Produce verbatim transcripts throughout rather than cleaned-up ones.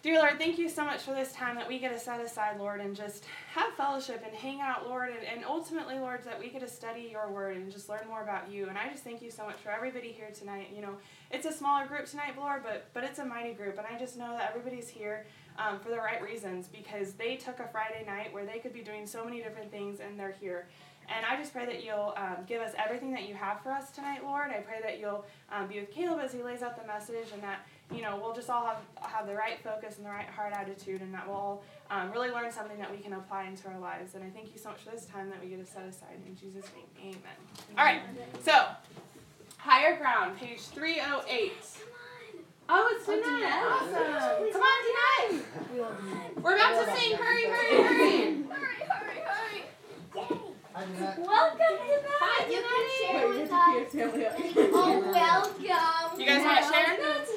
Dear Lord, thank you so much for this time that we get to set aside, Lord, and just have fellowship and hang out, Lord, and, and ultimately, Lord, that we get to study your word and just learn more about you. And I just thank you so much for everybody here tonight. You know, it's a smaller group tonight, Lord, but but it's a mighty group. And I just know that everybody's here um, for the right reasons, because they took a Friday night where they could be doing so many different things, and they're here. And I just pray that you'll um, give us everything that you have for us tonight, Lord. I pray that you'll um, be with Caleb as he lays out the message, and that, you know, we'll just all have have the right focus and the right heart attitude, and that we'll all um, really learn something that we can apply into our lives. And I thank you so much for this time that we get to set aside. In Jesus' name, amen. All right, so, Higher Ground, page three oh eight. Oh, it's Danette. Awesome. Come on, Danette. We're about to sing. Hurry, hurry, hurry. Hurry, hurry, hurry. Hi, Jeanette. Welcome to that. You can share with us. Oh, welcome. You guys want to share?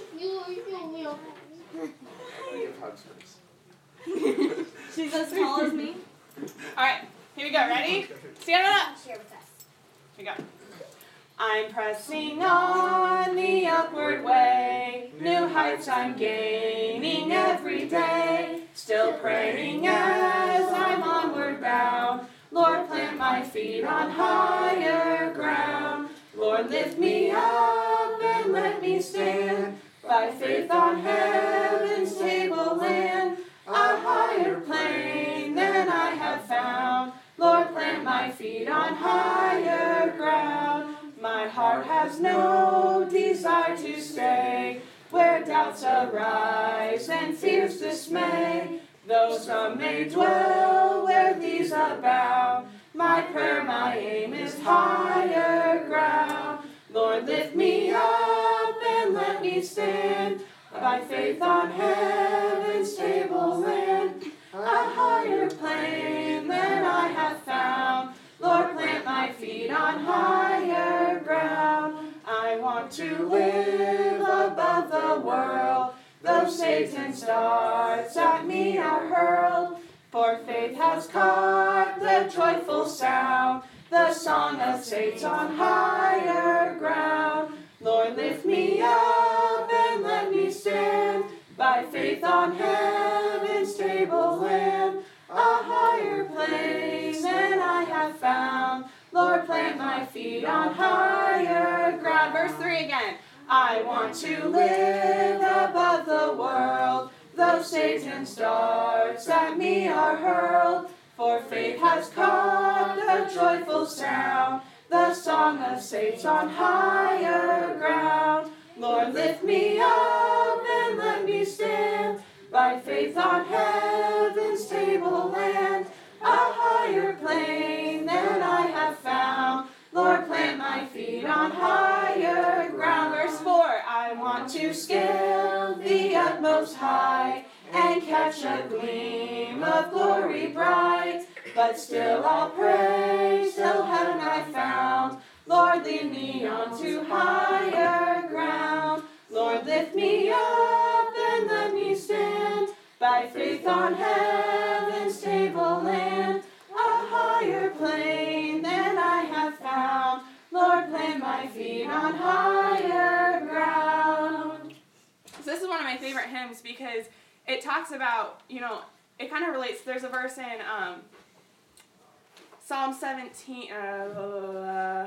Give hugs first. She's as tall as me. All right, here we go. Ready? Stand up. Share with us. Here we go. I'm pressing on the upward way. New heights I'm gaining every day. Still praying as I'm onward bound. Lord, plant my feet on higher ground. Lord, lift me up and let me stand by faith on heaven's tableland, a higher plane than I have found. Lord, plant my feet on higher ground. My heart has no desire to stay where doubts arise and fears dismay. Though some may dwell where these abound, my prayer, my aim is higher ground. Lord, lift me up and let me stand by faith on heaven's tableland, a higher plane than I have found. Lord, plant my feet on higher ground. I want to live above the world. Though Satan's darts at me are hurled, for faith has caught the joyful sound, the song of saints on higher ground. Lord, lift me up and let me stand by faith on heaven's tableland, a higher place than I have found. Lord, plant my feet on higher ground. Verse three again. I want to live above the world, though Satan's darts at me are hurled, for faith has caught the joyful sound, the song of saints on higher ground. Lord, lift me up and let me stand by faith on heaven's tableland, a higher plane than I have found. Lord, plant my feet on higher ground. Verse four, I want to scale the utmost high and catch a gleam of glory bright. But still I'll pray till heaven I found. Lord, lead me on to higher ground. Lord, lift me up and let me stand by faith on heaven's tableland, a higher plane than I have found. Lord, plant my feet on higher ground. So this is one of my favorite hymns because it talks about, you know, it kind of relates. There's a verse in um, Psalm seventeen. Uh,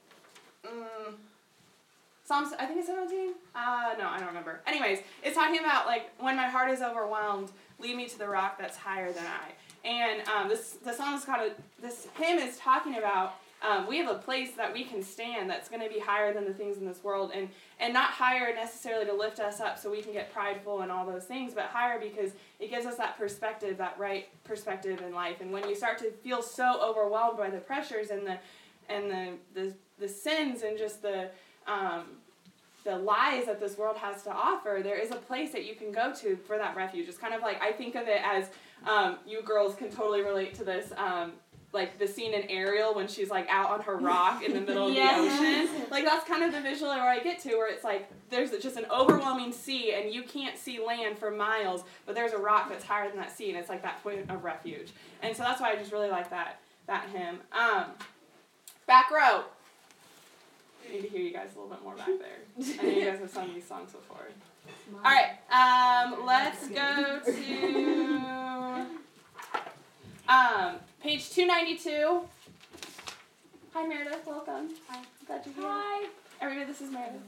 um, Psalms, I think it's seventeen? Uh, no, I don't remember. Anyways, it's talking about, like, when my heart is overwhelmed, lead me to the rock that's higher than I. And um, this the song is called, this hymn is talking about, um, we have a place that we can stand that's going to be higher than the things in this world. And, and not higher necessarily to lift us up so we can get prideful and all those things, but higher because it gives us that perspective, that right perspective in life. And when you start to feel so overwhelmed by the pressures and the and the the, the sins and just the um, the lies that this world has to offer, there is a place that you can go to for that refuge. It's kind of like, I think of it as, um, you girls can totally relate to this, um, like the scene in Ariel when she's like out on her rock in the middle of Yes. the ocean. Like that's kind of the visual where I get to, where it's like there's just an overwhelming sea and you can't see land for miles, but there's a rock that's higher than that sea, and it's like that point of refuge. And so that's why I just really like that that hymn. Um, back row. I need to hear you guys a little bit more back there. I know you guys have sung these songs before. All right, um, let's go to um, page two ninety-two. Hi, Meredith. Welcome. Hi. Glad you're here. Hi. Everybody, this is Meredith.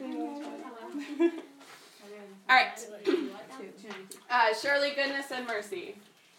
All right. Uh, surely goodness and mercy.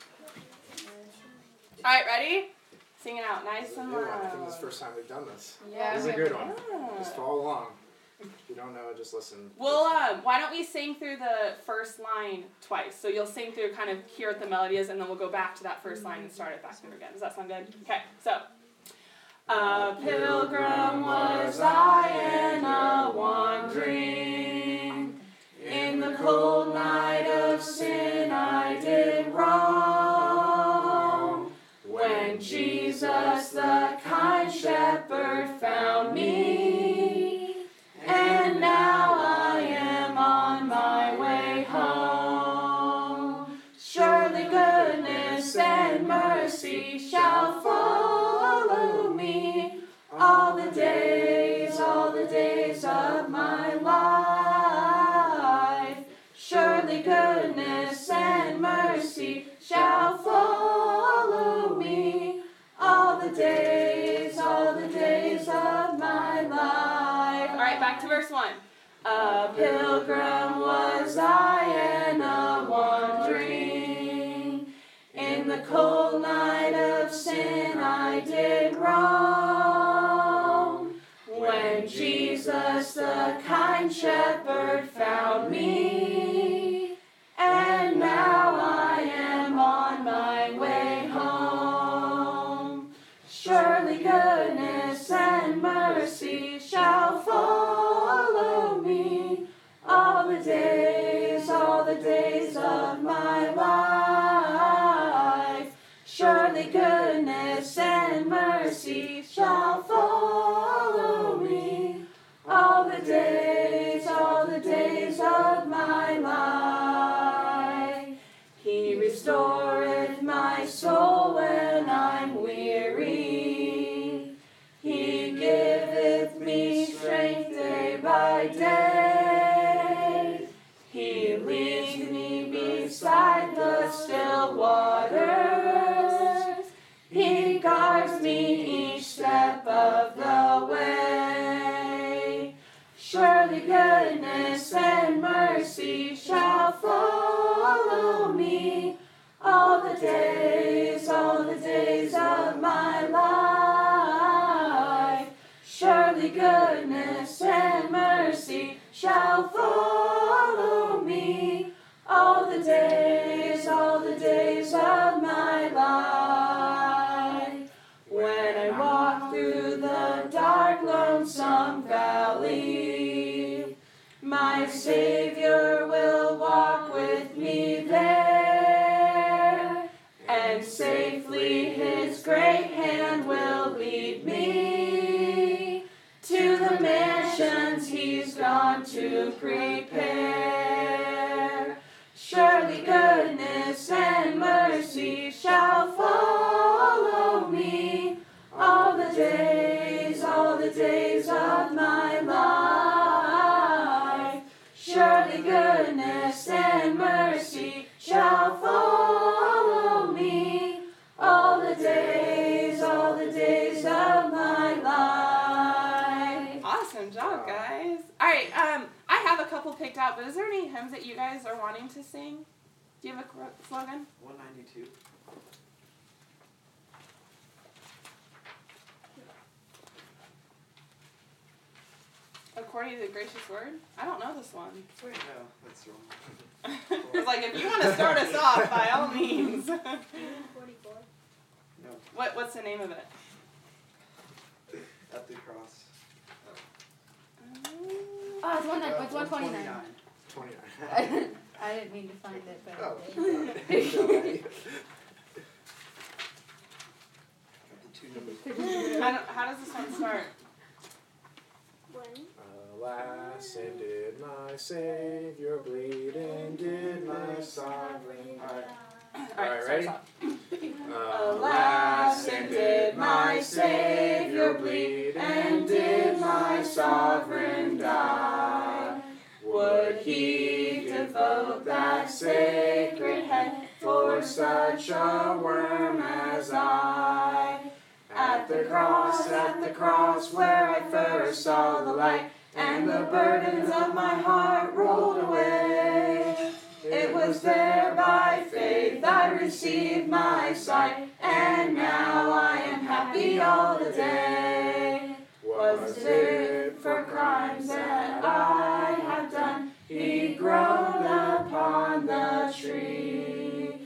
All right, ready? Sing it out nice and Good one. I think loud. this is the first time we've done this. Yeah. This is a good one. Yeah. Just follow along. If you don't know, just listen. Well, um, why don't we sing through the first line twice? So you'll sing through, kind of hear what the melody is, and then we'll go back to that first line and start it back through again. Does that sound good? Okay, so. A pilgrim was I and a wandering. In the cold night of sin I did wrong. When Jesus, the kind shepherd, found me, and now I am on my way home. Surely goodness and mercy shall follow me all the days, all the days of my life. Surely goodness and mercy shall follow me all the days, all the days of my life. All right, back to verse one. A pilgrim was I and a wandering. In the cold night of sin I did wrong. When Jesus, the kind shepherd, found me, and now I am on my way home. Surely goodness and mercy shall follow me all the days, all the days of my life. Surely goodness and mercy shall follow me all the days, all the days of my life. He restoreth my soul when I'm weary. He giveth me strength day by day. He leads me beside the still waters. He guards me each step of the way. Surely goodness and mercy shall follow me all the days, all the days of my life. Surely goodness and mercy shall follow me all the days, all the days of my life. When I walk through the dark, lonesome valley, my Savior will walk with me there, and safely His great hand will lead me to the mansions He's gone to prepare. Surely goodness and mercy shall follow me all the days, all the days of my life. Surely goodness and mercy shall follow me all the days, all the days of my life. Awesome job, guys. All right, um, I have a couple picked out, but is there any hymns that you guys are wanting to sing? Do you have a slogan? one ninety-two. According to the gracious word? I don't know this one. Wait, no, that's wrong. It's like, if you want to start us off, by all means. forty-four. No, What What's the name of it? at the cross. Oh, it's one Uh, it's one twenty nine. twenty-nine. I didn't mean to find it, but Oh. I did. Got the two numbers. How, do, how does this one start? One. Alas, and did my Savior bleed, and did my sovereign Alright. Alright, ready? start us Alas, and did my Savior bleed, and did my sovereign die. sacred head for such a worm as I. At the cross, at the cross, where I first saw the light, and the burdens of my heart rolled away. It was there by faith I received my sight, and now I am happy all the day. Was it for crimes that I have done? He groaned upon the tree.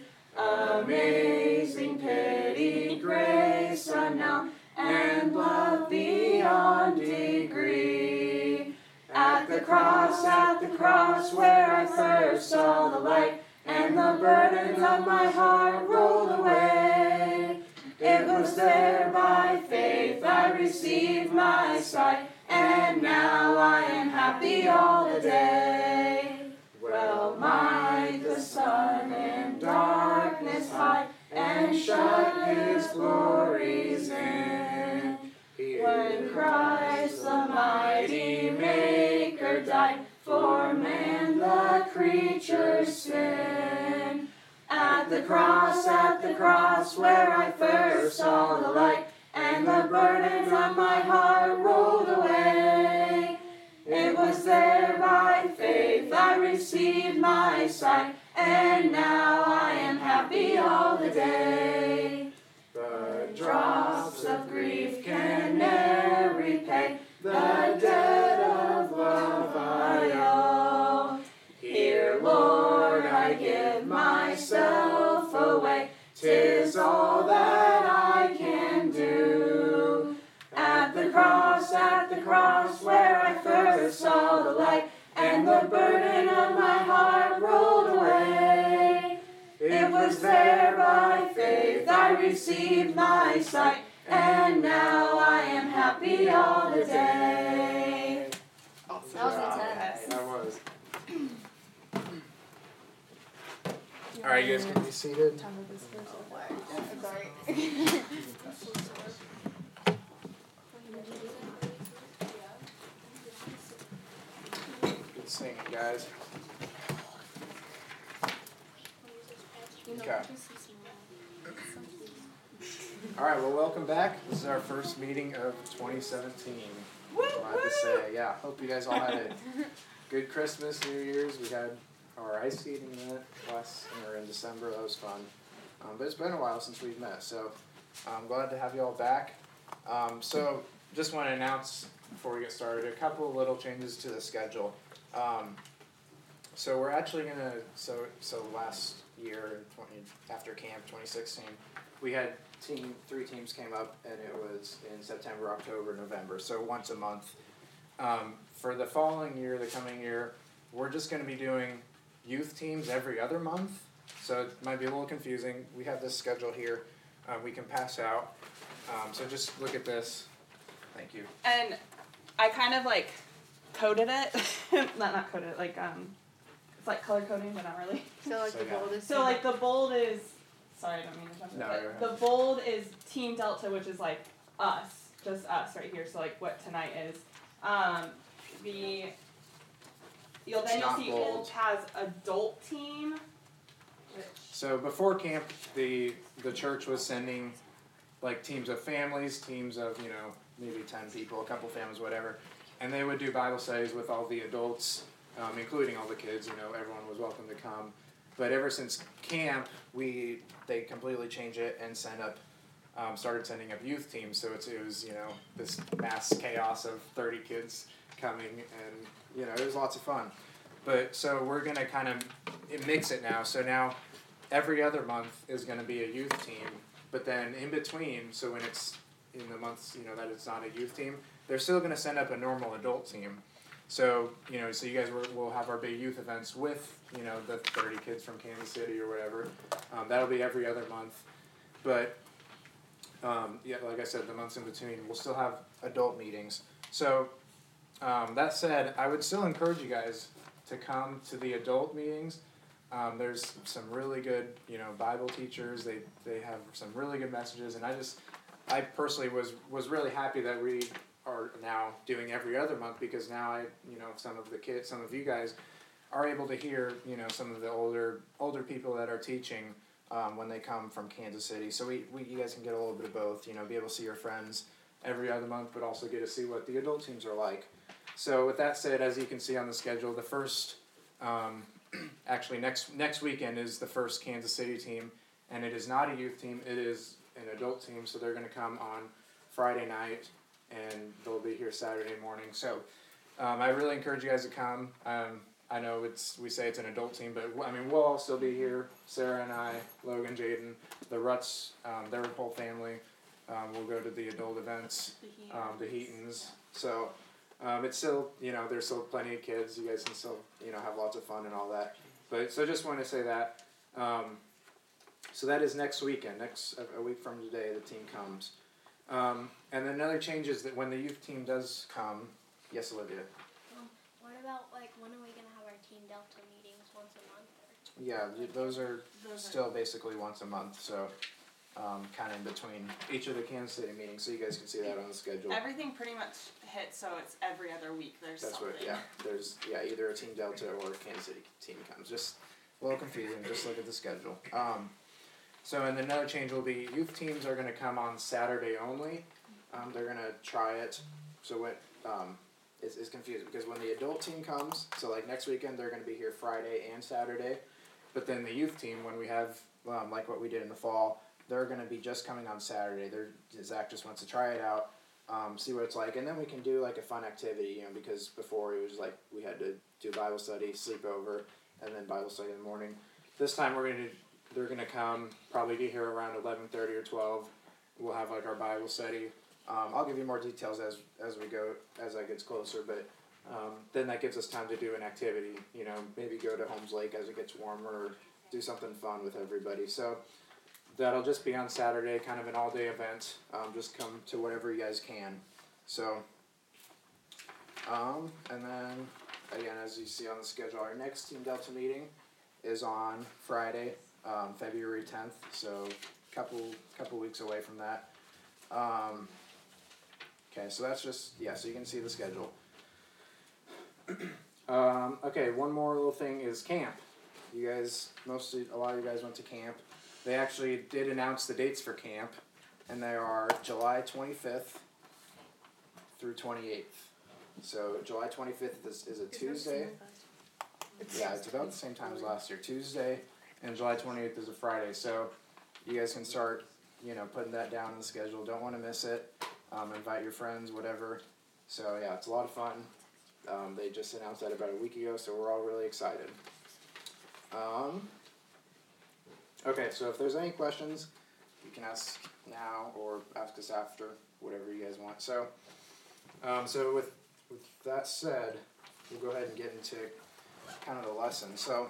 Amazing pity, grace unknown, and love beyond degree. At the cross, at the cross, where I first saw the light, and the burdens of my heart rolled away. It was there by faith I received my sight, and now I am happy all the day. Well might the sun in darkness hide, and shut his glories in. When Christ the mighty Maker died for man, the creature's sin. At the cross, at the cross, where I first saw the light, and the burdens of my heart rolled away. It was there by faith I received my sight, and now I am happy all the day. The drops of grief can ne'er repay the debt of love I owe. Here, Lord, I give myself away. 'Tis all that I can do. At the cross, at the cross, where I first saw the light, and the burden of my heart rolled away. It was there by faith I received my sight, and now I am happy all the day. That was intense. That was. All right, you guys can be seated. Sorry. Good singing, guys. Okay. All right, well, welcome back. This is our first meeting of twenty seventeen. Glad to say, yeah. Hope you guys all had a good Christmas, New Year's. We had our ice skating event last or in December. That was fun. Um, but it's been a while since we've met, so I'm glad to have you all back. Um, so just want to announce before we get started a couple of little changes to the schedule. Um, so we're actually gonna so so last year twenty after camp twenty sixteen, we had team three teams came up, and it was in September, October, November. So once a month. Um, for the following year, the coming year, we're just going to be doing youth teams every other month. So it might be a little confusing. We have this schedule here. Uh, we can pass out. Um, so just look at this. Thank you. And I kind of like coded it. not not coded it, like um it's like color coding, but not really. So like So, the yeah. bold is So like the bold is sorry, I don't mean to jump in, No, but go ahead. the bold is Team Delta, which is like us. Just us right here, so like what tonight is. Um the you'll It's then you'll not see bold. Old has adult team. Which So before camp, the the church was sending like teams of families, teams of, you know, maybe ten people, a couple families, whatever. And they would do Bible studies with all the adults, um, including all the kids, you know, everyone was welcome to come. But ever since camp, we they completely changed it and sent up, um, started sending up youth teams. So it's, it was, you know, this mass chaos of thirty kids coming, and, you know, it was lots of fun. But so we're going to kind of mix it now. So now every other month is going to be a youth team. But then in between, so when it's in the months, you know, that it's not a youth team, they're still going to send up a normal adult team. So, you know, so you guys will will have our big youth events with, you know, the thirty kids from Kansas City or whatever. Um, that'll be every other month. But, um, yeah, like I said, the months in between, we'll still have adult meetings. So, um, that said, I would still encourage you guys to come to the adult meetings. Um, there's some really good, you know, Bible teachers. They they have some really good messages, and I just, I personally was was really happy that we are now doing every other month, because now I, you know, some of the kids, some of you guys are able to hear, you know, some of the older older people that are teaching um, when they come from Kansas City. So we, we you guys can get a little bit of both, you know, be able to see your friends every other month, but also get to see what the adult teams are like. So with that said, as you can see on the schedule, the first, um, actually next next weekend is the first Kansas City team, and it is not a youth team, it is an adult team, so they're going to come on Friday night, and they'll be here Saturday morning. So um, I really encourage you guys to come. Um, I know it's we say it's an adult team, but I mean we'll all still be here. Sarah and I, Logan, Jaden, the Ruts, um, their whole family. Um, we'll go to the adult events, um, the Heatons. So um, it's still, you know, there's still plenty of kids. You guys can still, you know, have lots of fun and all that. But so just want to say that. Um, so that is next weekend. Next a, a week from today, the team comes. Um, and then another change is that when the youth team does come, yes, Olivia. Um, what about like when are we gonna have our Team Delta meetings once a month? Or? Yeah, y- those are Those still basically once a month. So um, kind of in between each of the Kansas City meetings, so you guys can see that on the schedule. Everything pretty much hits, so it's every other week. There's That's something. what, yeah. There's yeah either a Team Delta or a Kansas City team comes. Just a little confusing. Just look at the schedule. Um, so and another change will be youth teams are going to come on Saturday only. Um, they're going to try it. So what um, is is confusing because when the adult team comes, so like next weekend they're going to be here Friday and Saturday, but then the youth team when we have um, like what we did in the fall, they're going to be just coming on Saturday. They're Zach just wants to try it out. Um, see what it's like, and then we can do like a fun activity, you know, because before it was like we had to do Bible study, sleep over, and then Bible study in the morning. This time we're gonna they're gonna come probably be here around eleven thirty or twelve. We'll have like our Bible study. Um, I'll give you more details as as we go as that gets closer, but um, then that gives us time to do an activity. You know, maybe go to Holmes Lake as it gets warmer, or do something fun with everybody. So. That'll just be on Saturday, kind of an all-day event. Um, just come to whatever you guys can. So, um, and then, again, as you see on the schedule, our next Team Delta meeting is on Friday, um, February tenth. So, couple couple weeks away from that. Um, okay, so that's just, yeah, so you can see the schedule. um, okay, one more little thing is camp. You guys, mostly, a lot of you guys went to camp. They actually did announce the dates for camp, and they are July twenty-fifth through twenty-eighth. So July twenty-fifth is, is a Tuesday. Yeah, it's about the same time as last year, Tuesday, and July twenty-eighth is a Friday. So you guys can start, you know, putting that down in the schedule. Don't want to miss it. Um, invite your friends, whatever. So yeah, it's a lot of fun. Um, they just announced that about a week ago, so we're all really excited. Um... Okay, so if there's any questions, you can ask now or ask us after, whatever you guys want. So, um, so with with that said, we'll go ahead and get into kind of the lesson. So,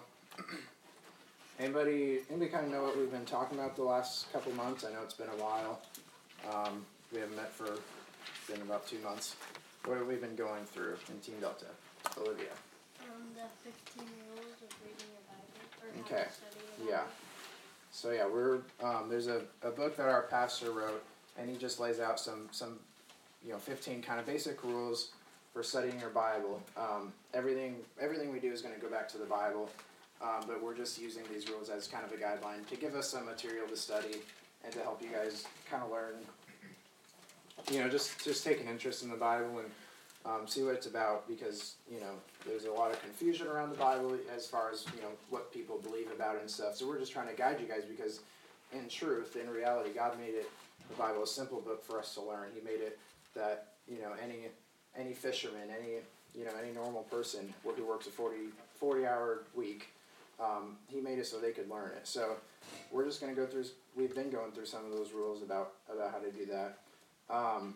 anybody anybody kind of know what we've been talking about the last couple months? I know it's been a while. Um, we haven't met for been about two months. What have we been going through in Team Delta? Olivia. Um, the fifteen rules of reading your Bible or how Okay. to study the Bible. Yeah. So yeah, we're um, there's a, a book that our pastor wrote, and he just lays out some some, you know, fifteen kind of basic rules for studying your Bible. Um, everything everything we do is going to go back to the Bible, um, but we're just using these rules as kind of a guideline to give us some material to study and to help you guys kind of learn. You know, just just take an interest in the Bible and um, see what it's about, because you know there's a lot of confusion around the Bible as far as you know what people believe about it and stuff. So we're just trying to guide you guys, because in truth, in reality, God made it the Bible a simple book for us to learn. He made it that you know any any fisherman, any you know any normal person who works a forty, forty hour week, um, He made it so they could learn it. So we're just going to go through. We've been going through some of those rules about about how to do that. Um,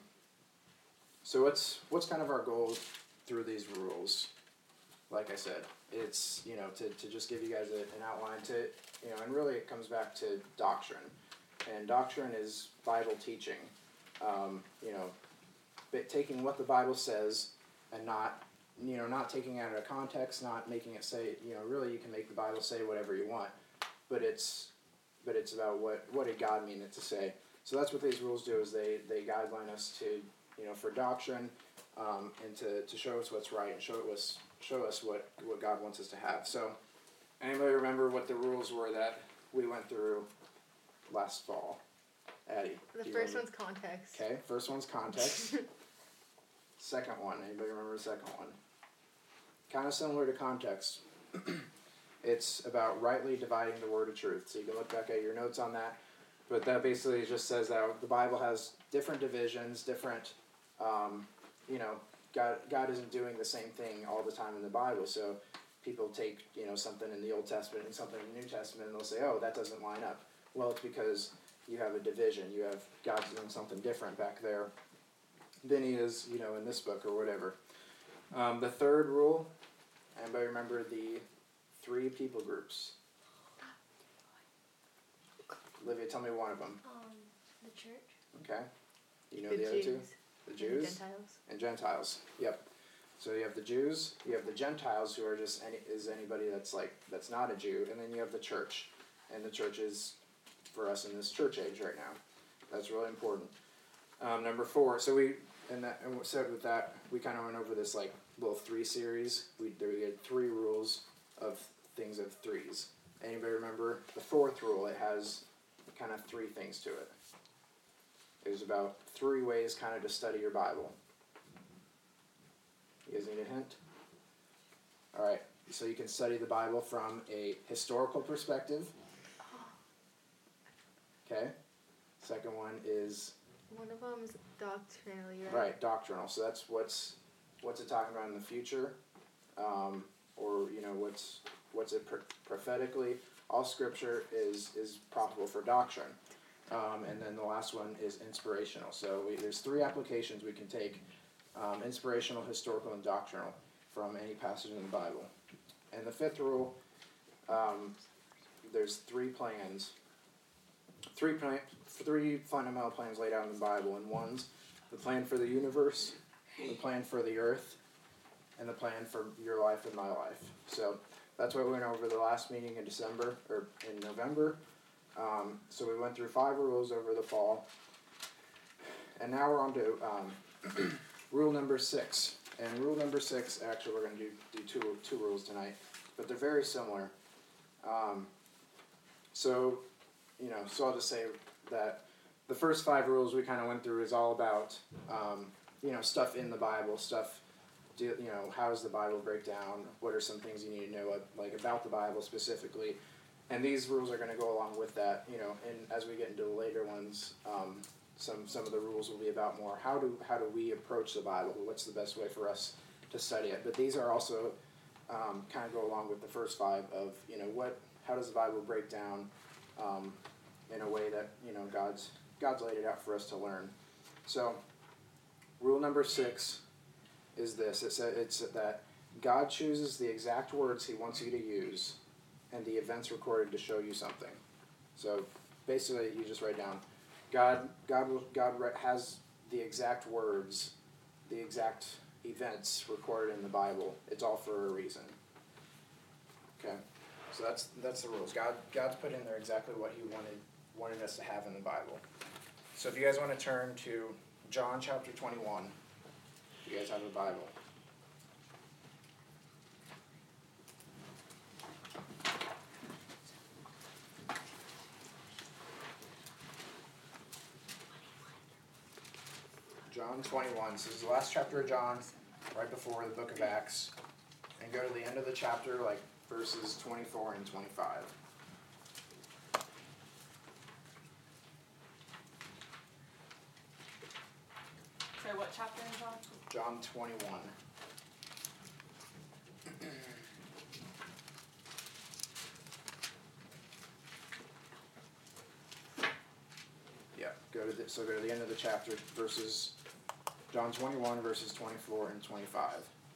So what's what's kind of our goal through these rules? Like I said, it's you know to, to just give you guys a, an outline to you know, and really it comes back to doctrine, and doctrine is Bible teaching. Um, you know, but taking what the Bible says and not you know not taking it out of context, not making it say you know really you can make the Bible say whatever you want, but it's but it's about what what did God mean it to say. So that's what these rules do, is they they guideline us to. You know, for doctrine, um, and to, to show us what's right and show us show us what, what God wants us to have. So, anybody remember what the rules were that we went through last fall? Addie. The do you first remember? one's context. Okay, first one's context. Second one, anybody remember the second one? Kind of similar to context. It's about rightly dividing the word of truth. So you can look back at your notes on that. But that basically just says that the Bible has different divisions, different, um, you know, God, God isn't doing the same thing all the time in the Bible. So people take, you know, something in the Old Testament and something in the New Testament, and they'll say, oh, that doesn't line up. Well, it's because you have a division. You have God's doing something different back there than he is, you know, in this book or whatever. Um, the third rule, anybody remember the three people groups? Olivia, tell me one of them. Um, the church. Okay. You know The the, other two? Jews. The And Jews Gentiles. and Gentiles. Yep. So you have the Jews, you have the Gentiles, who are just any is anybody that's like that's not a Jew, and then you have the church, and the church is for us in this church age right now. That's really important. Um, number four. So we and that and what said with that we kind of went over this like little three series. We there we had three rules of things of threes. Anybody remember the fourth rule? It has kind of three things to it. It was about three ways kind of to study your Bible. You guys need a hint? Alright, so you can study the Bible from a historical perspective. Okay. Second one is One of them's doctrinally, right? right, doctrinal. So that's what's what's it talking about in the future, um, or you know what's what's it pro- prophetically. All Scripture is is profitable for doctrine, um, and then the last one is inspirational. So we, there's three applications we can take: um, inspirational, historical, and doctrinal from any passage in the Bible. And the fifth rule, um, there's three plans. Three plan, three fundamental plans laid out in the Bible, and one's the plan for the universe, the plan for the earth, and the plan for your life and my life. So that's what we went over the last meeting in December, or in November. Um, so we went through five rules over the fall, and now we're on to um, rule number six. And rule number six, actually we're going to do, do two, two rules tonight, but they're very similar. Um, so... You know, so I'll just say that the first five rules we kind of went through is all about, um, you know, stuff in the Bible, stuff, do, you know, how does the Bible break down? What are some things you need to know, like, about the Bible specifically? And these rules are going to go along with that, you know, and as we get into the later ones, um, some some of the rules will be about more how do how do we approach the Bible? What's the best way for us to study it? But these are also um, kind of go along with the first five of, you know, what how does the Bible break down? Um, in a way that, you know, God's God's laid it out for us to learn. So, rule number six is this. It's, a, it's that God chooses the exact words he wants you to use and the events recorded to show you something. So, basically, you just write down, God God will, God has the exact words, the exact events recorded in the Bible. It's all for a reason. Okay? So that's that's the rules. God God's put in there exactly what he wanted wanted us to have in the Bible. So if you guys want to turn to John chapter twenty-one, if you guys have a Bible. John twenty-one. So this is the last chapter of John, right before the book of Acts. And go to the end of the chapter, like verses twenty-four and twenty-five. So what chapter in John? John twenty-one. Yeah, go to the, so go to the end of the chapter, verses, John twenty-one, verses twenty-four and twenty-five.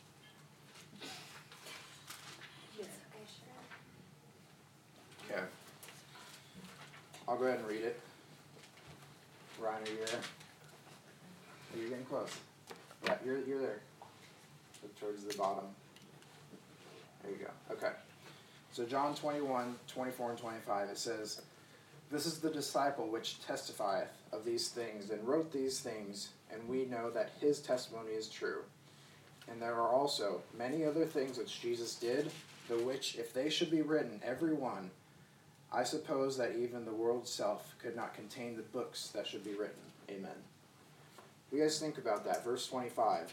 Okay. I'll go ahead and read it. Ryan, are you there? Oh, you're getting close. Yeah, you're you're there. Look towards the bottom. There you go. Okay. So John twenty-one, twenty-four and twenty-five, it says, "This is the disciple which testifieth of these things, and wrote these things, and we know that his testimony is true. And there are also many other things which Jesus did, the which, if they should be written, every one, I suppose that even the world itself could not contain the books that should be written. Amen. You guys think about that. Verse twenty-five.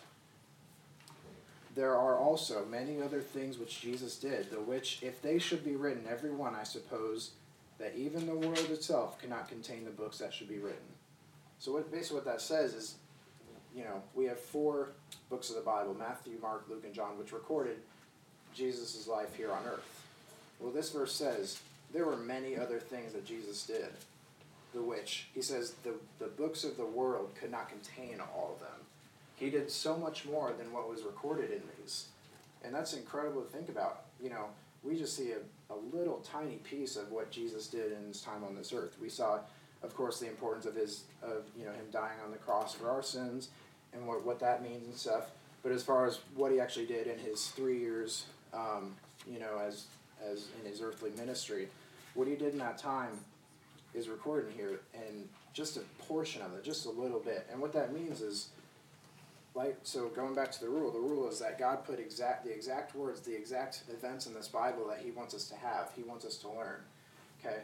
There are also many other things which Jesus did, the which, if they should be written, every one, I suppose, that even the world itself cannot contain the books that should be written. So what, basically what that says is, you know, we have four books of the Bible, Matthew, Mark, Luke, and John, which recorded Jesus' life here on earth. Well, this verse says, there were many other things that Jesus did, the which, he says, the, the books of the world could not contain all of them. He did so much more than what was recorded in these. And that's incredible to think about. You know, we just see a, a little tiny piece of what Jesus did in his time on this earth. We saw, of course, the importance of his, of, you know, him dying on the cross for our sins and what, what that means and stuff. But as far as what he actually did in his three years, um, you know, as, as in his earthly ministry, what he did in that time is recorded in here, and just a portion of it, just a little bit. And what that means is, like, so going back to the rule, the rule is that God put exact the exact words, the exact events in this Bible that he wants us to have, he wants us to learn. Okay?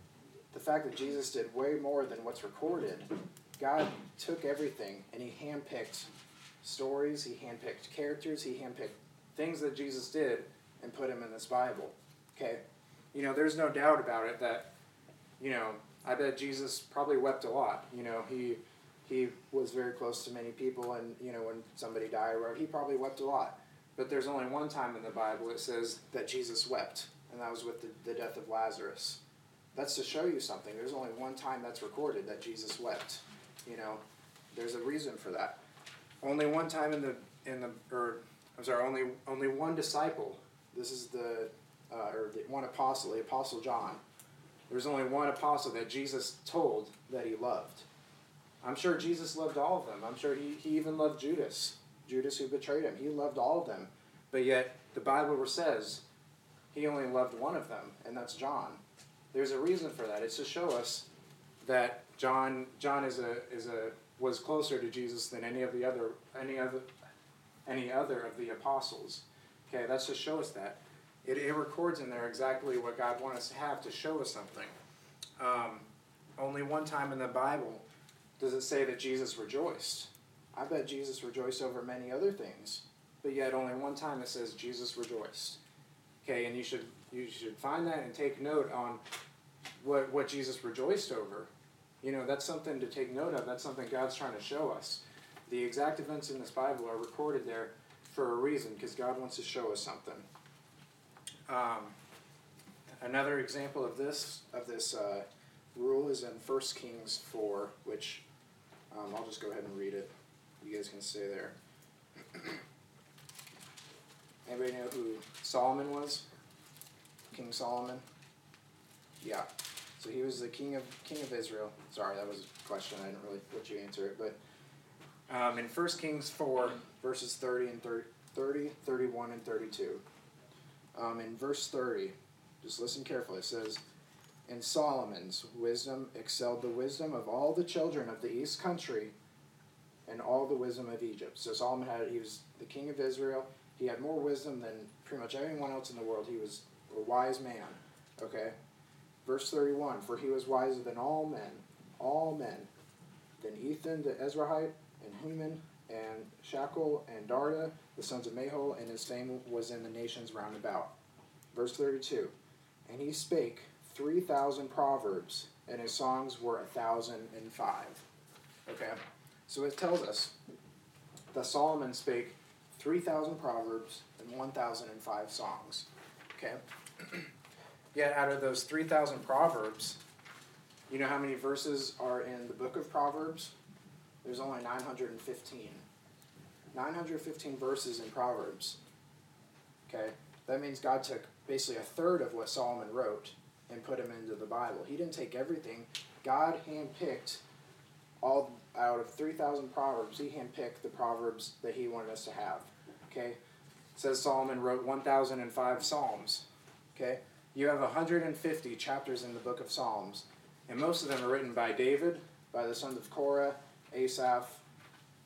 The fact that Jesus did way more than what's recorded, God took everything and he handpicked stories, he handpicked characters, he handpicked things that Jesus did and put them in this Bible. Okay? You know, there's no doubt about it that, you know, I bet Jesus probably wept a lot. You know, he he was very close to many people, and, you know, when somebody died or whatever, he probably wept a lot. But there's only one time in the Bible it says that Jesus wept, and that was with the, the death of Lazarus. That's to show you something. There's only one time that's recorded that Jesus wept. You know, there's a reason for that. Only one time in the in the or I'm sorry, only only one disciple. This is the uh, or the one apostle, the apostle John. There's only one apostle that Jesus told that he loved. I'm sure Jesus loved all of them. I'm sure he, he even loved Judas. Judas who betrayed him. He loved all of them. But yet, the Bible says he only loved one of them, and that's John. There's a reason for that. It's to show us that John John is a is a was closer to Jesus than any of the other any other any other of the apostles. Okay, that's to show us that. It, it records in there exactly what God wants us to have to show us something. Um, only one time in the Bible does it say that Jesus rejoiced. I bet Jesus rejoiced over many other things, but yet only one time it says Jesus rejoiced. Okay, and you should you should find that and take note on what what Jesus rejoiced over. You know, that's something to take note of. That's something God's trying to show us. The exact events in this Bible are recorded there for a reason, because God wants to show us something. Um, another example of this of this uh, rule is in First Kings four, which um, I'll just go ahead and read it. You guys can stay there. Anybody know who Solomon was? King Solomon? Yeah. So he was the king of king of Israel. Sorry, that was a question. I didn't really let you answer it. But um, in First Kings four, verses thirty and thirty, thirty, thirty-one, and thirty-two. Um, in verse thirty, just listen carefully. It says, "And Solomon's wisdom excelled the wisdom of all the children of the east country and all the wisdom of Egypt." So Solomon had, he was the king of Israel. He had more wisdom than pretty much anyone else in the world. He was a wise man. Okay? Verse thirty-one, "For he was wiser than all men, all men, than Ethan the Ezrahite, and Human, and Shakel, and Darda, the sons of Mahol, and his fame was in the nations round about." Verse thirty-two, "And he spake three thousand proverbs, and his songs were a thousand and five." Okay? So it tells us that Solomon spake three thousand proverbs and one thousand and five songs. Okay? Yet out of those three thousand proverbs, you know how many verses are in the book of Proverbs? There's only nine hundred fifteen. nine hundred fifteen verses in Proverbs. Okay? That means God took basically a third of what Solomon wrote and put him into the Bible. He didn't take everything. God handpicked all out of three thousand proverbs. He handpicked the proverbs that he wanted us to have. Okay? It says Solomon wrote one thousand five psalms. Okay? You have one hundred fifty chapters in the book of Psalms, and most of them are written by David, by the sons of Korah, Asaph,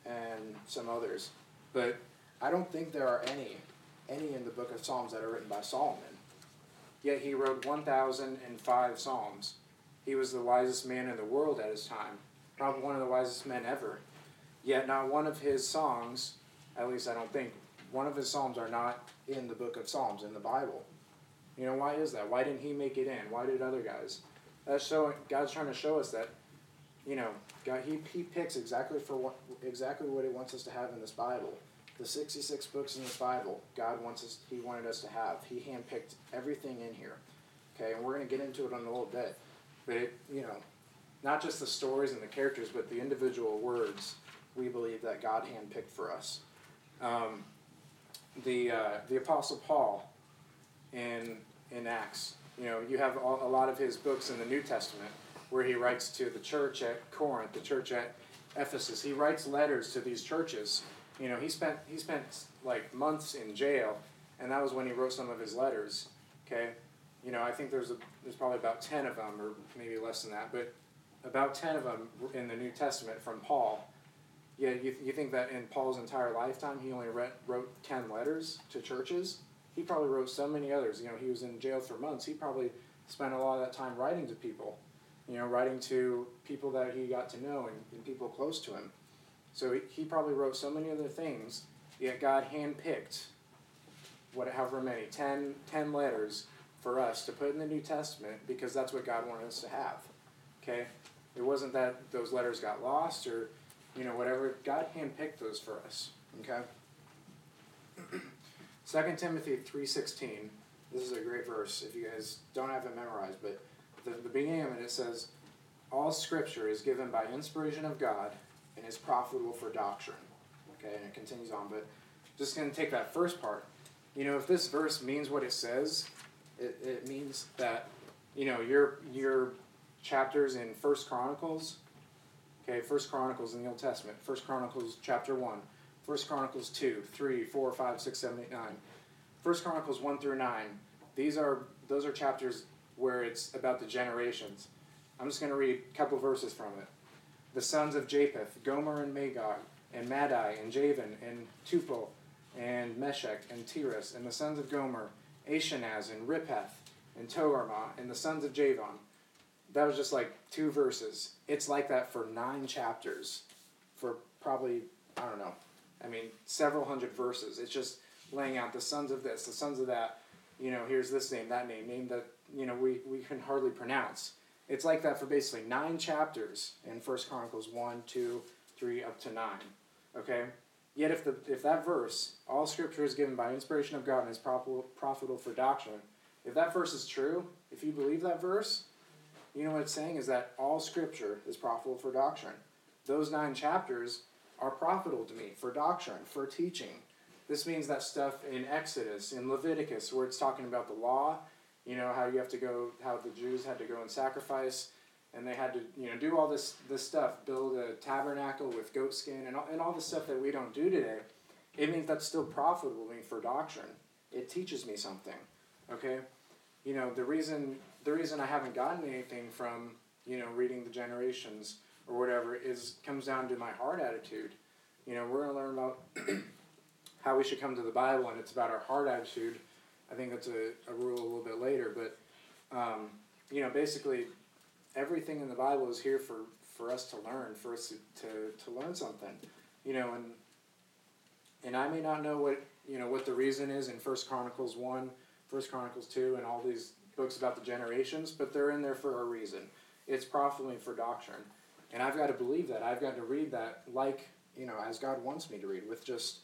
and some others. But I don't think there are any, any in the book of Psalms that are written by Solomon. Yet he wrote one thousand five Psalms. He was the wisest man in the world at his time, probably one of the wisest men ever. Yet not one of his songs, at least I don't think, one of his Psalms are not in the book of Psalms, in the Bible. You know, why is that? Why didn't he make it in? Why did other guys? That's showing, God's trying to show us that, you know, God, he, he picks exactly for what exactly what he wants us to have in this Bible. The sixty-six books in this Bible, God wants us, he wanted us to have. He handpicked everything in here. Okay, and we're going to get into it in a little bit. But, it, you know, not just the stories and the characters, but the individual words we believe that God handpicked for us. Um, the uh, the Apostle Paul in in Acts, you know, you have all, a lot of his books in the New Testament where he writes to the church at Corinth, the church at Ephesus. He writes letters to these churches. You know, he spent he spent like months in jail, and that was when he wrote some of his letters. Okay, you know, I think there's a, there's probably about ten of them, or maybe less than that, but about ten of them in the New Testament from Paul. Yeah, you you think that in Paul's entire lifetime he only read, wrote ten letters to churches? He probably wrote so many others. You know, he was in jail for months. He probably spent a lot of that time writing to people. You know, writing to people that he got to know and, and people close to him. So he, he probably wrote so many other things, yet God handpicked, what, however many, ten, ten letters for us to put in the New Testament because that's what God wanted us to have. Okay? It wasn't that those letters got lost or, you know, whatever. God handpicked those for us. Okay? Second Timothy three sixteen. This is a great verse if you guys don't have it memorized, but the, the beginning of it, it says, all Scripture is given by inspiration of God and is profitable for doctrine. Okay, and it continues on, but just going to take that first part. You know, if this verse means what it says, it, it means that, you know, your your chapters in First Chronicles, okay, First Chronicles in the Old Testament, First Chronicles chapter one, First Chronicles two, three, four, five, six, seven, eight, nine, First Chronicles one through nine, these are, those are chapters where it's about the generations. I'm just going to read a couple verses from it. The sons of Japheth, Gomer and Magog, and Madai, and Javan, and Tupel, and Meshech, and Tiras, and the sons of Gomer, Ashkenaz, and Ripheth, and Togarmah, and the sons of Javan. That was just like two verses. It's like that for nine chapters, for probably, I don't know, I mean, several hundred verses. It's just laying out the sons of this, the sons of that, you know, here's this name, that name, name that, you know, we, we can hardly pronounce. It's like that for basically nine chapters in First Chronicles one, two, three, up to nine. Okay? Yet if the if that verse, all Scripture is given by inspiration of God and is profitable for doctrine, if that verse is true, if you believe that verse, you know what it's saying is that all Scripture is profitable for doctrine. Those nine chapters are profitable to me for doctrine, for teaching. This means that stuff in Exodus, in Leviticus, where it's talking about the law, you know, how you have to go, how the Jews had to go and sacrifice, and they had to, you know, do all this this stuff, build a tabernacle with goat skin, and all, and all the stuff that we don't do today. It means that's still profitable to me for doctrine. It teaches me something, okay? You know, the reason the reason I haven't gotten anything from, you know, reading the generations or whatever is comes down to my heart attitude. You know, we're going to learn about how we should come to the Bible, and it's about our heart attitude. I think that's a, a rule a little bit later, but, um, you know, basically everything in the Bible is here for, for us to learn, for us to, to, to learn something, you know, and and I may not know what, you know, what the reason is in First Chronicles one, First Chronicles two, and all these books about the generations, but they're in there for a reason. It's profitably for doctrine, and I've got to believe that. I've got to read that like, you know, as God wants me to read, with just,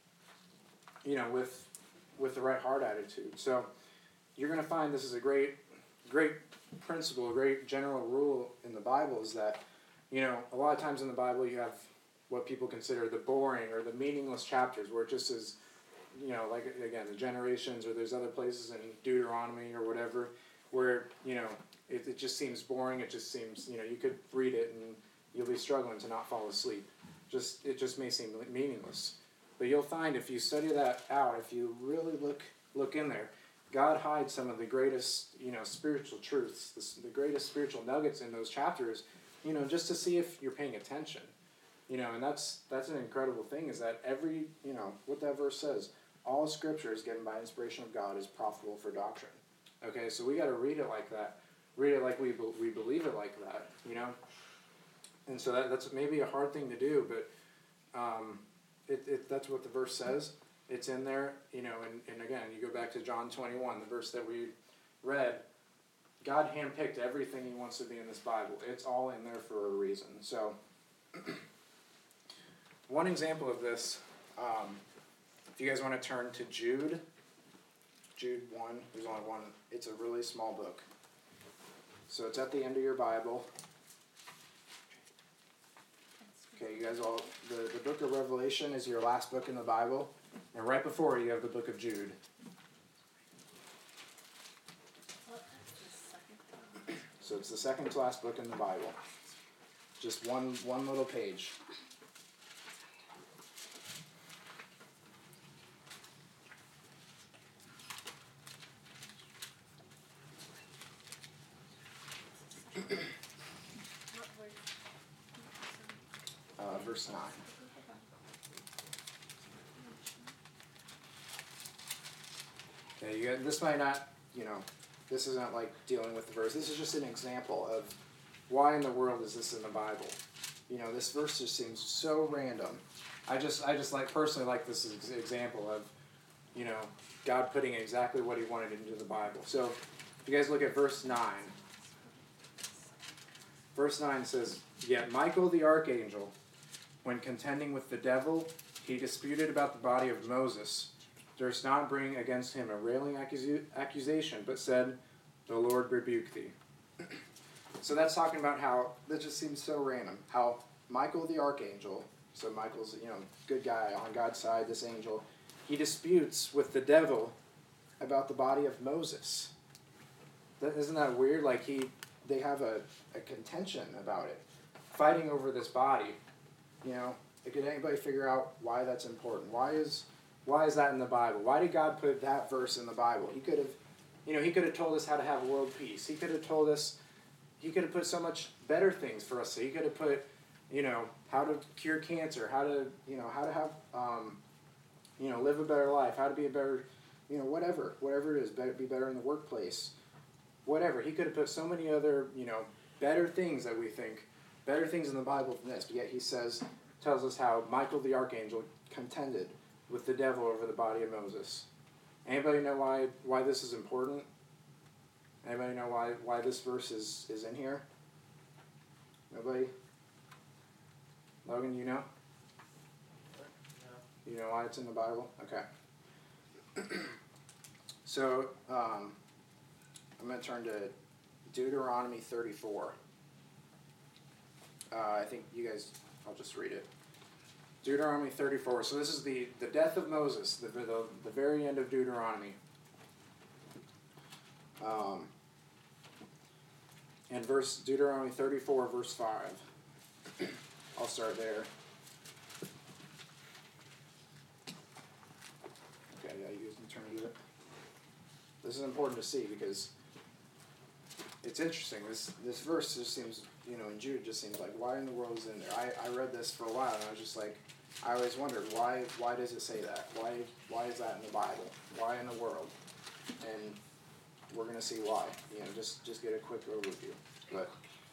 you know, with with the right heart attitude. So you're going to find this is a great, great principle, a great general rule in the Bible is that, you know, a lot of times in the Bible you have what people consider the boring or the meaningless chapters where it just is, you know, like, again, the generations, or there's other places in Deuteronomy or whatever where, you know, it, it just seems boring. It just seems, you know, you could read it and you'll be struggling to not fall asleep. Just It just may seem meaningless. But you'll find if you study that out, if you really look look in there, God hides some of the greatest, you know, spiritual truths, the, the greatest spiritual nuggets in those chapters, you know, just to see if you're paying attention. You know, and that's that's an incredible thing, is that every, you know, what that verse says, all scripture is given by inspiration of God is profitable for doctrine. Okay, so we got to read it like that. Read it like we be, we believe it like that, you know? And so that that's maybe a hard thing to do, but um, it, it that's what the verse says. It's in there, you know, and, and again, you go back to John twenty-one, the verse that we read. God handpicked everything he wants to be in this Bible. It's all in there for a reason. So, one example of this, um, if you guys want to turn to Jude, Jude one, there's only one, it's a really small book. So it's at the end of your Bible. Okay, you guys all, the, the book of Revelation is your last book in the Bible, and right before you have the book of Jude. So it's the second to last book in the Bible. Just one one little page. Uh, verse nine. Okay, you got, this might not, you know, this isn't like dealing with the verse. This is just an example of why in the world is this in the Bible. You know, this verse just seems so random. I just, I just like personally like this ex- example of, you know, God putting exactly what he wanted into the Bible. So, if you guys look at verse nine. Verse nine says, "Yet Michael the archangel, when contending with the devil, he disputed about the body of Moses, durst not bring against him a railing accusi- accusation, but said, The Lord rebuke thee." So that's talking about how, that just seems so random, how Michael the archangel, so Michael's, you know, good guy on God's side, this angel, he disputes with the devil about the body of Moses. That, isn't that weird? Like he, they have a, a contention about it, fighting over this body. You know, could anybody figure out why that's important? Why is why is that in the Bible? Why did God put that verse in the Bible? He could have, you know, he could have told us how to have world peace. He could have told us, he could have put so much better things for us. So he could have put, you know, how to cure cancer, how to, you know, how to have, um, you know, live a better life, how to be a better, you know, whatever, whatever it is, better, be better in the workplace, whatever. He could have put so many other, you know, better things that we think, better things in the Bible than this. But yet he says, tells us how Michael the archangel contended with the devil over the body of Moses. Anybody know why why this is important? Anybody know why why this verse is, is in here? Nobody? Logan, you know? No. You know why it's in the Bible? Okay. So, um, I'm going to turn to Deuteronomy thirty-four. Uh, I think you guys, I'll just read it. Deuteronomy thirty-four. So this is the, the death of Moses, the, the, the very end of Deuteronomy. Um, and verse Deuteronomy thirty-four, verse five. I'll start there. Okay, yeah, you guys can turn to it. This is important to see because it's interesting. This this verse just seems, you know, in Jude just seems like, why in the world is it in there? I, I read this for a while and I was just like, I always wondered, why why does it say that? Why why is that in the Bible? Why in the world? And we're going to see why. You know, just, just get a quick overview. But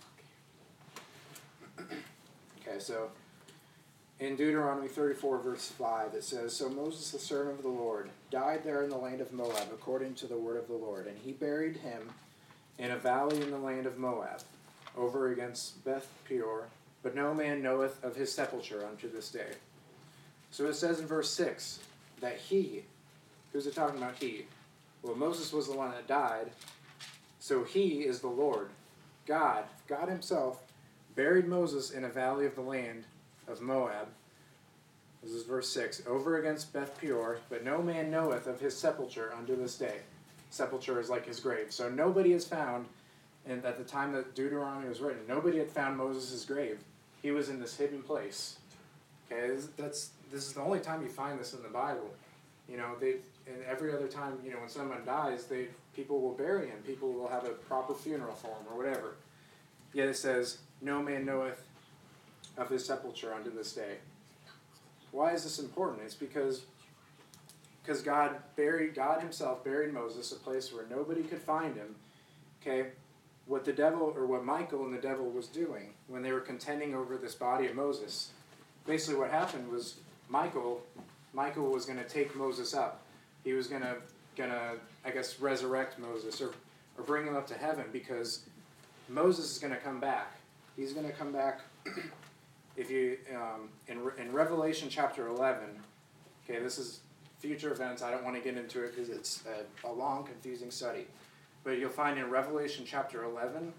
okay, so in Deuteronomy thirty-four, verse five, it says, "So Moses, the servant of the Lord, died there in the land of Moab, according to the word of the Lord. And he buried him in a valley in the land of Moab, over against Beth Peor. But no man knoweth of his sepulchre unto this day." So it says in verse six that he, who's it talking about he? Well, Moses was the one that died, so he is the Lord. God, God himself, buried Moses in a valley of the land of Moab. This is verse six. "Over against Beth Peor, but no man knoweth of his sepulchre unto this day." Sepulchre is like his grave. So nobody has found, and at the time that Deuteronomy was written, nobody had found Moses' grave. He was in this hidden place. Okay, this, that's this is the only time you find this in the Bible. You know, they and every other time, you know, when someone dies, they people will bury him. People will have a proper funeral for him or whatever. Yet it says, "No man knoweth of his sepulchre unto this day. Why is this important? It's because because God buried God himself buried Moses, a place where nobody could find him. Okay, what the devil or what Michael and the devil was doing when they were contending over this body of Moses. Basically, what happened was Michael Michael was going to take Moses up. He was going to gonna I guess resurrect Moses or or bring him up to heaven because Moses is going to come back. He's going to come back. If you um, in in Revelation chapter eleven, okay, this is future events. I don't want to get into it because it's a, a long, confusing study. But you'll find in Revelation chapter eleven,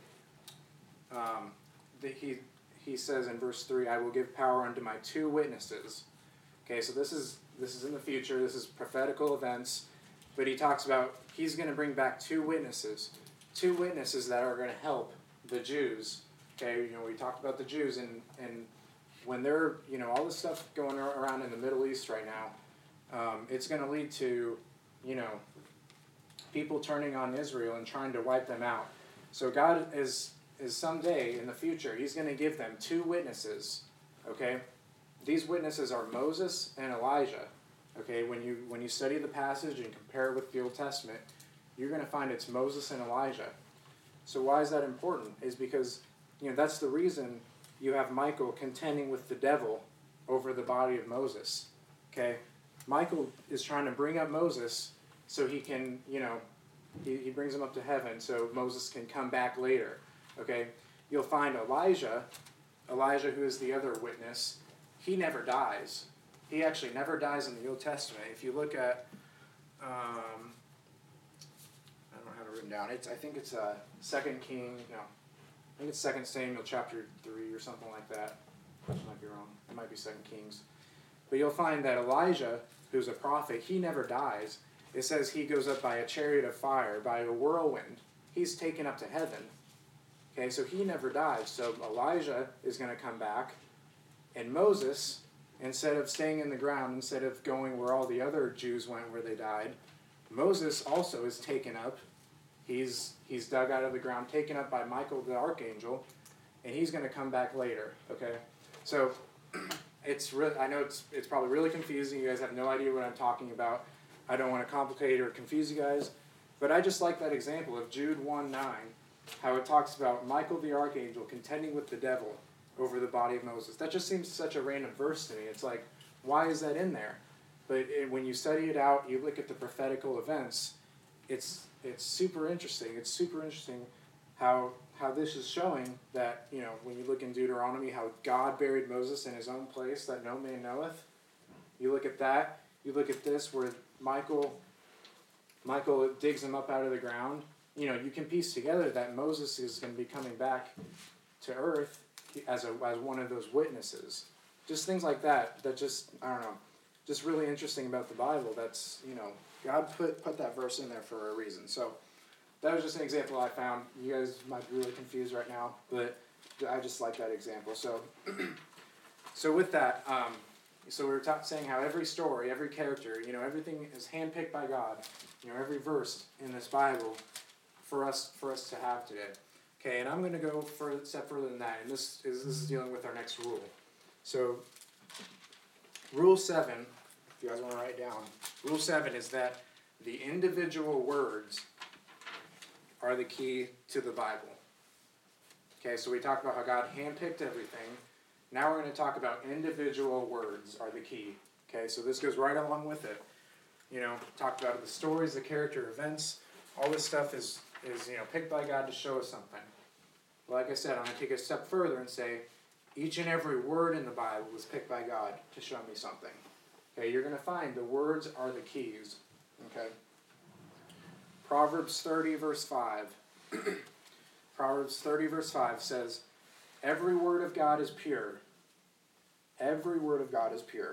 um, that he he says in verse three, "I will give power unto my two witnesses." Okay, so this is this is in the future. This is prophetical events. But he talks about he's going to bring back two witnesses, two witnesses that are going to help the Jews. Okay, you know, we talked about the Jews, and, and when they're, you know, all this stuff going around in the Middle East right now, um, it's going to lead to, you know, people turning on Israel and trying to wipe them out. So God is, is someday in the future, he's going to give them two witnesses, okay? These witnesses are Moses and Elijah, okay? When you, when you study the passage and compare it with the Old Testament, you're going to find it's Moses and Elijah. So why is that important? Is because you know, that's the reason you have Michael contending with the devil over the body of Moses. Okay? Michael is trying to bring up Moses so he can, you know, he, he brings him up to heaven so Moses can come back later. Okay? You'll find Elijah, Elijah who is the other witness, he never dies. He actually never dies in the Old Testament. If you look at, um, I don't have it written down. It's I think it's uh, Second King, no. I think it's Second Samuel chapter three or something like that. I might be wrong. It might be Second Kings. But you'll find that Elijah, who's a prophet, he never dies. It says he goes up by a chariot of fire, by a whirlwind. He's taken up to heaven. Okay, so he never dies. So Elijah is going to come back. And Moses, instead of staying in the ground, instead of going where all the other Jews went where they died, Moses also is taken up. He's he's dug out of the ground, taken up by Michael the archangel, and he's going to come back later. Okay, so it's re- I know it's it's probably really confusing. You guys have no idea what I'm talking about. I don't want to complicate or confuse you guys, but I just like that example of Jude one nine, how it talks about Michael the archangel contending with the devil over the body of Moses. That just seems such a random verse to me. It's like, why is that in there? But it, when you study it out, you look at the prophetical events. It's It's super interesting. It's super interesting how how this is showing that, you know, when you look in Deuteronomy, how God buried Moses in his own place that no man knoweth. You look at that. You look at this where Michael Michael digs him up out of the ground. You know, you can piece together that Moses is going to be coming back to earth as a as one of those witnesses. Just things like that. That just, I don't know, just really interesting about the Bible. That's, you know, God put, put that verse in there for a reason. So that was just an example I found. You guys might be really confused right now, but I just like that example. So so with that, um, so we were ta- saying how every story, every character, you know, everything is handpicked by God. You know, every verse in this Bible for us for us to have today. Okay, and I'm going to go for a step further than that, and this is this is dealing with our next rule. So rule seven, if you guys want to write down, rule seven is that the individual words are the key to the Bible. Okay, so we talked about how God handpicked everything. Now we're going to talk about individual words are the key. Okay, so this goes right along with it. You know, talked about the stories, the character events, all this stuff is, is you know, picked by God to show us something. Like I said, I'm going to take a step further and say each and every word in the Bible was picked by God to show me something. Okay, you're going to find the words are the keys. Okay. Proverbs thirty, verse five. Proverbs thirty, verse five says, every word of God is pure. Every word of God is pure.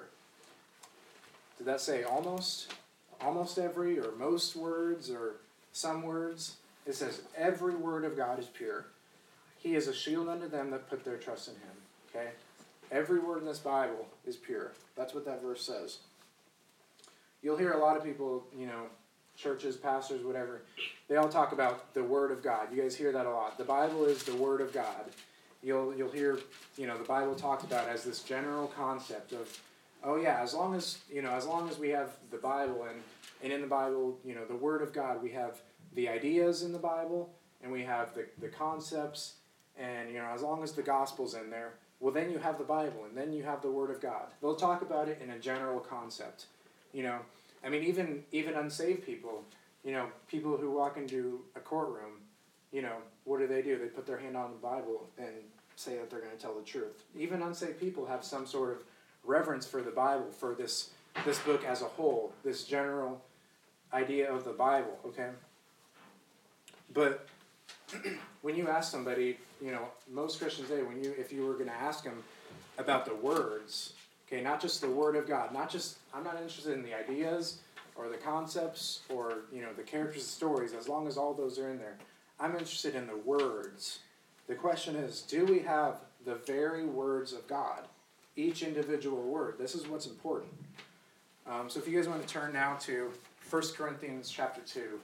Did that say almost? Almost every, or most words, or some words? It says, every word of God is pure. He is a shield unto them that put their trust in him. Okay? Every word in this Bible is pure. That's what that verse says. You'll hear a lot of people, you know, churches, pastors, whatever, they all talk about the Word of God. You guys hear that a lot. The Bible is the Word of God. you'll you'll hear, you know, the Bible talked about as this general concept of, oh yeah, as long as, you know, as long as we have the Bible, and, and in the Bible, you know, the Word of God, we have the ideas in the Bible, and we have the, the concepts, and, you know, as long as the Gospel's in there, well, then you have the Bible, and then you have the Word of God. They'll talk about it in a general concept, you know. I mean, even even unsaved people, you know, people who walk into a courtroom, you know, what do they do? They put their hand on the Bible and say that they're going to tell the truth. Even unsaved people have some sort of reverence for the Bible, for this this book as a whole, this general idea of the Bible, okay? But when you ask somebody, you know, most Christians today, when you if you were going to ask them about the words, okay, not just the Word of God, not just, I'm not interested in the ideas or the concepts or, you know, the characters and stories, as long as all those are in there. I'm interested in the words. The question is, do we have the very words of God? Each individual word. This is what's important. Um, so if you guys want to turn now to First Corinthians chapter two.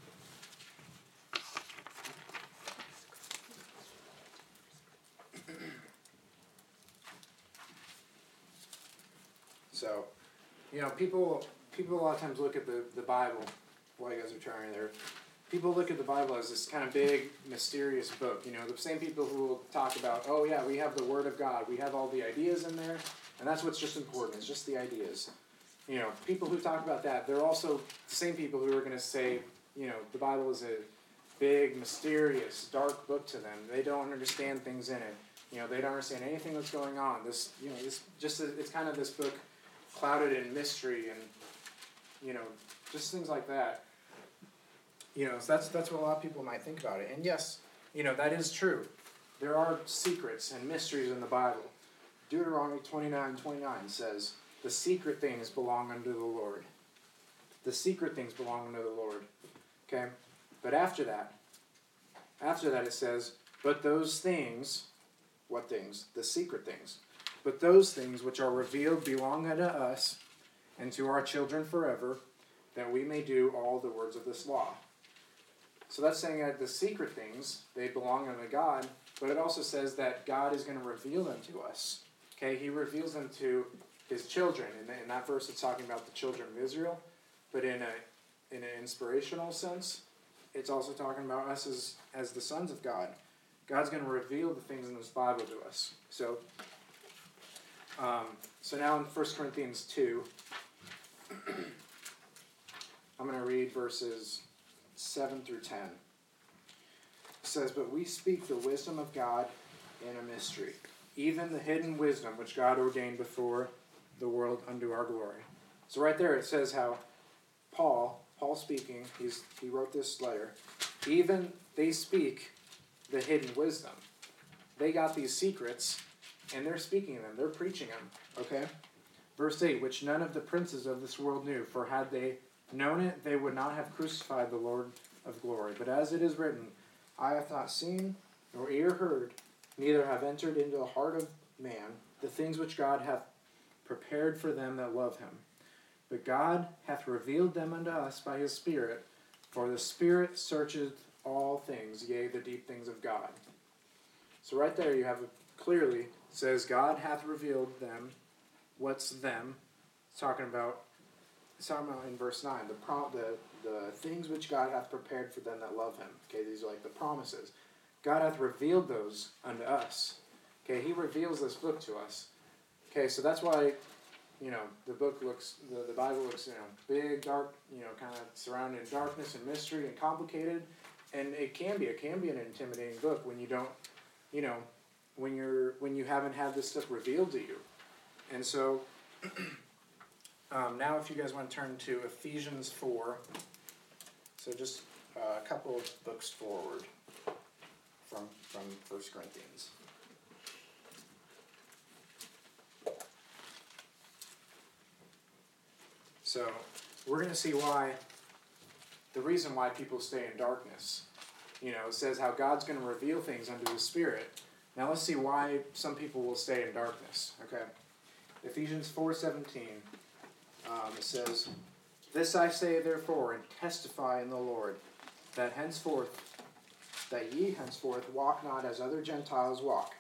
So, you know, people people a lot of times look at the, the Bible, while you guys are turning there, people look at the Bible as this kind of big, mysterious book. You know, the same people who will talk about, oh yeah, we have the Word of God, we have all the ideas in there, and that's what's just important, it's just the ideas. You know, people who talk about that, they're also the same people who are going to say, you know, the Bible is a big, mysterious, dark book to them. They don't understand things in it. You know, they don't understand anything that's going on. This, you know, this just it's kind of this book clouded in mystery and, you know, just things like that. You know, so that's that's what a lot of people might think about it. And yes, you know, that is true. There are secrets and mysteries in the Bible. Deuteronomy twenty-nine twenty-nine says, the secret things belong unto the Lord. The secret things belong unto the Lord. Okay? But after that, after that it says, but those things, what things? The secret things. But those things which are revealed belong unto us and to our children forever, that we may do all the words of this law. So that's saying that the secret things, they belong unto God, but it also says that God is going to reveal them to us. Okay, he reveals them to his children. In, in that verse, it's talking about the children of Israel, but in a in an inspirational sense, it's also talking about us as, as the sons of God. God's going to reveal the things in this Bible to us. So, um, so now in First Corinthians two, I'm going to read verses seven through ten. It says, but we speak the wisdom of God in a mystery, even the hidden wisdom which God ordained before the world unto our glory. So right there it says how Paul, Paul speaking, he's he wrote this letter, even they speak the hidden wisdom. They got these secrets, and they're speaking them, they're preaching them, okay? Verse eight, which none of the princes of this world knew, for had they known it, they would not have crucified the Lord of glory. But as it is written, eye hath not seen, nor ear heard, neither have entered into the heart of man the things which God hath prepared for them that love him. But God hath revealed them unto us by his Spirit, for the Spirit searcheth all things, yea, the deep things of God. So right there you have it clearly, it says God hath revealed them. What's them? It's talking about, it's talking about in verse nine, the, prom, the, the things which God hath prepared for them that love him. Okay, these are like the promises. God hath revealed those unto us. Okay, he reveals this book to us. Okay, so that's why, you know, the book looks, the, the Bible looks, you know, big, dark, you know, kind of surrounded in darkness and mystery and complicated. And it can be, it can be an intimidating book when you don't, you know, when you're, when you haven't had this stuff revealed to you. And so, um, now if you guys want to turn to Ephesians four, so just uh, a couple of books forward from, from First Corinthians. So, we're going to see why, the reason why people stay in darkness. You know, it says how God's going to reveal things unto his Spirit. Now let's see why some people will stay in darkness. Okay, Ephesians four seventeen. Um, it says, this I say therefore, and testify in the Lord, that henceforth, that ye henceforth walk not as other Gentiles walk,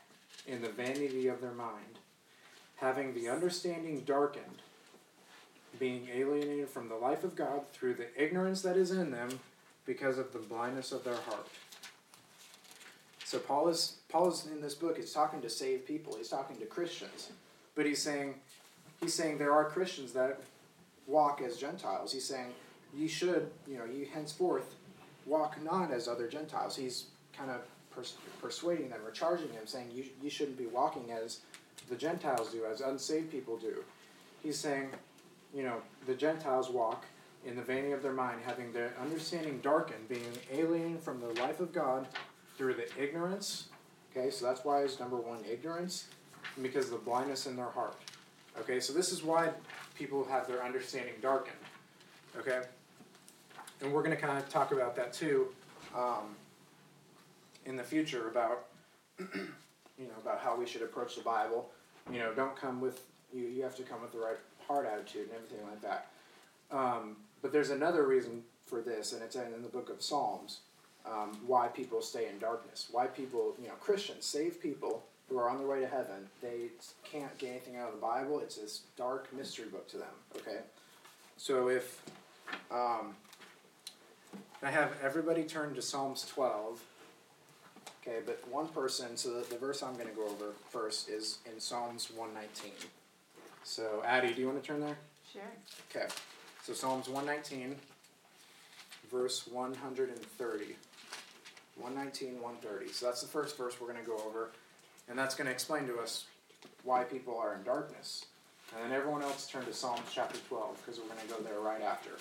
in the vanity of their mind, having the understanding darkened, being alienated from the life of God through the ignorance that is in them because of the blindness of their heart. So Paul is Paul is in this book, he's talking to saved people, he's talking to Christians, but he's saying he's saying there are Christians that walk as Gentiles. He's saying you should, you know, you henceforth walk not as other Gentiles. He's kind of pers- persuading them or charging them, saying you you shouldn't be walking as the Gentiles do, as unsaved people do. He's saying, you know, the Gentiles walk in the vanity of their mind, having their understanding darkened, being alienated from the life of God through the ignorance. Okay, so that's why it's number one, ignorance, and because of the blindness in their heart. Okay, so this is why people have their understanding darkened. Okay, and we're going to kind of talk about that too um, in the future about you know about how we should approach the Bible. You know, don't come with you. You have to come with the right heart attitude and everything like that. Um, but there's another reason for this, and it's in the book of Psalms. Um, why people stay in darkness. Why people, you know, Christians, saved people who are on their way to heaven, they can't get anything out of the Bible. It's this dark mystery book to them, okay? So if um, I have everybody turn to Psalms twelve, okay, but one person, so the, the verse I'm going to go over first is in Psalms one nineteen. So, Addie, do you want to turn there? Sure. Okay, so Psalms one nineteen, verse one hundred thirty. one nineteen, one thirty. So that's the first verse we're going to go over. And that's going to explain to us why people are in darkness. And then everyone else turn to Psalms chapter twelve, because we're going to go there right after.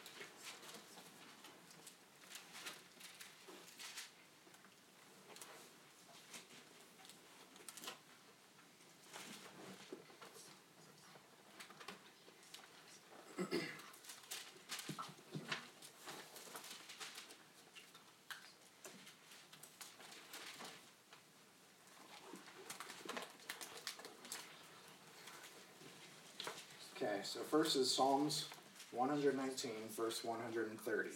Okay, so first is Psalms one nineteen, verse one thirty.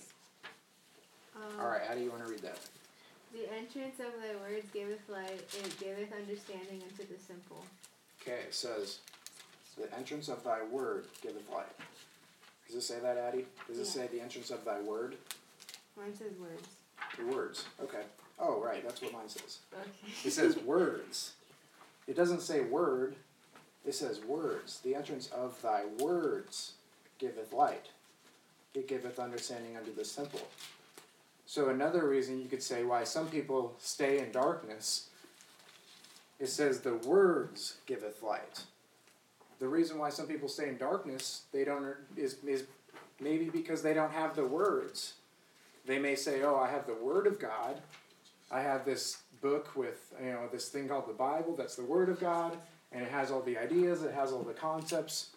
Um, All right, Addie, you want to read that? The entrance of thy words giveth light, it giveth understanding unto the simple. Okay, it says, the entrance of thy word giveth light. Does it say that, Addie? Does it Yeah. say the entrance of thy word? Mine says words. The words, okay. Oh, right, that's what mine says. Okay. It says words. It doesn't say word. It says words. The entrance of thy words giveth light. It giveth understanding unto the simple. So another reason you could say why some people stay in darkness, it says the words giveth light. The reason why some people stay in darkness, they don't is is maybe because they don't have the words. They may say, "Oh, I have the Word of God. I have this book with, you know, this thing called the Bible. That's the Word of God, and it has all the ideas. It has all the concepts."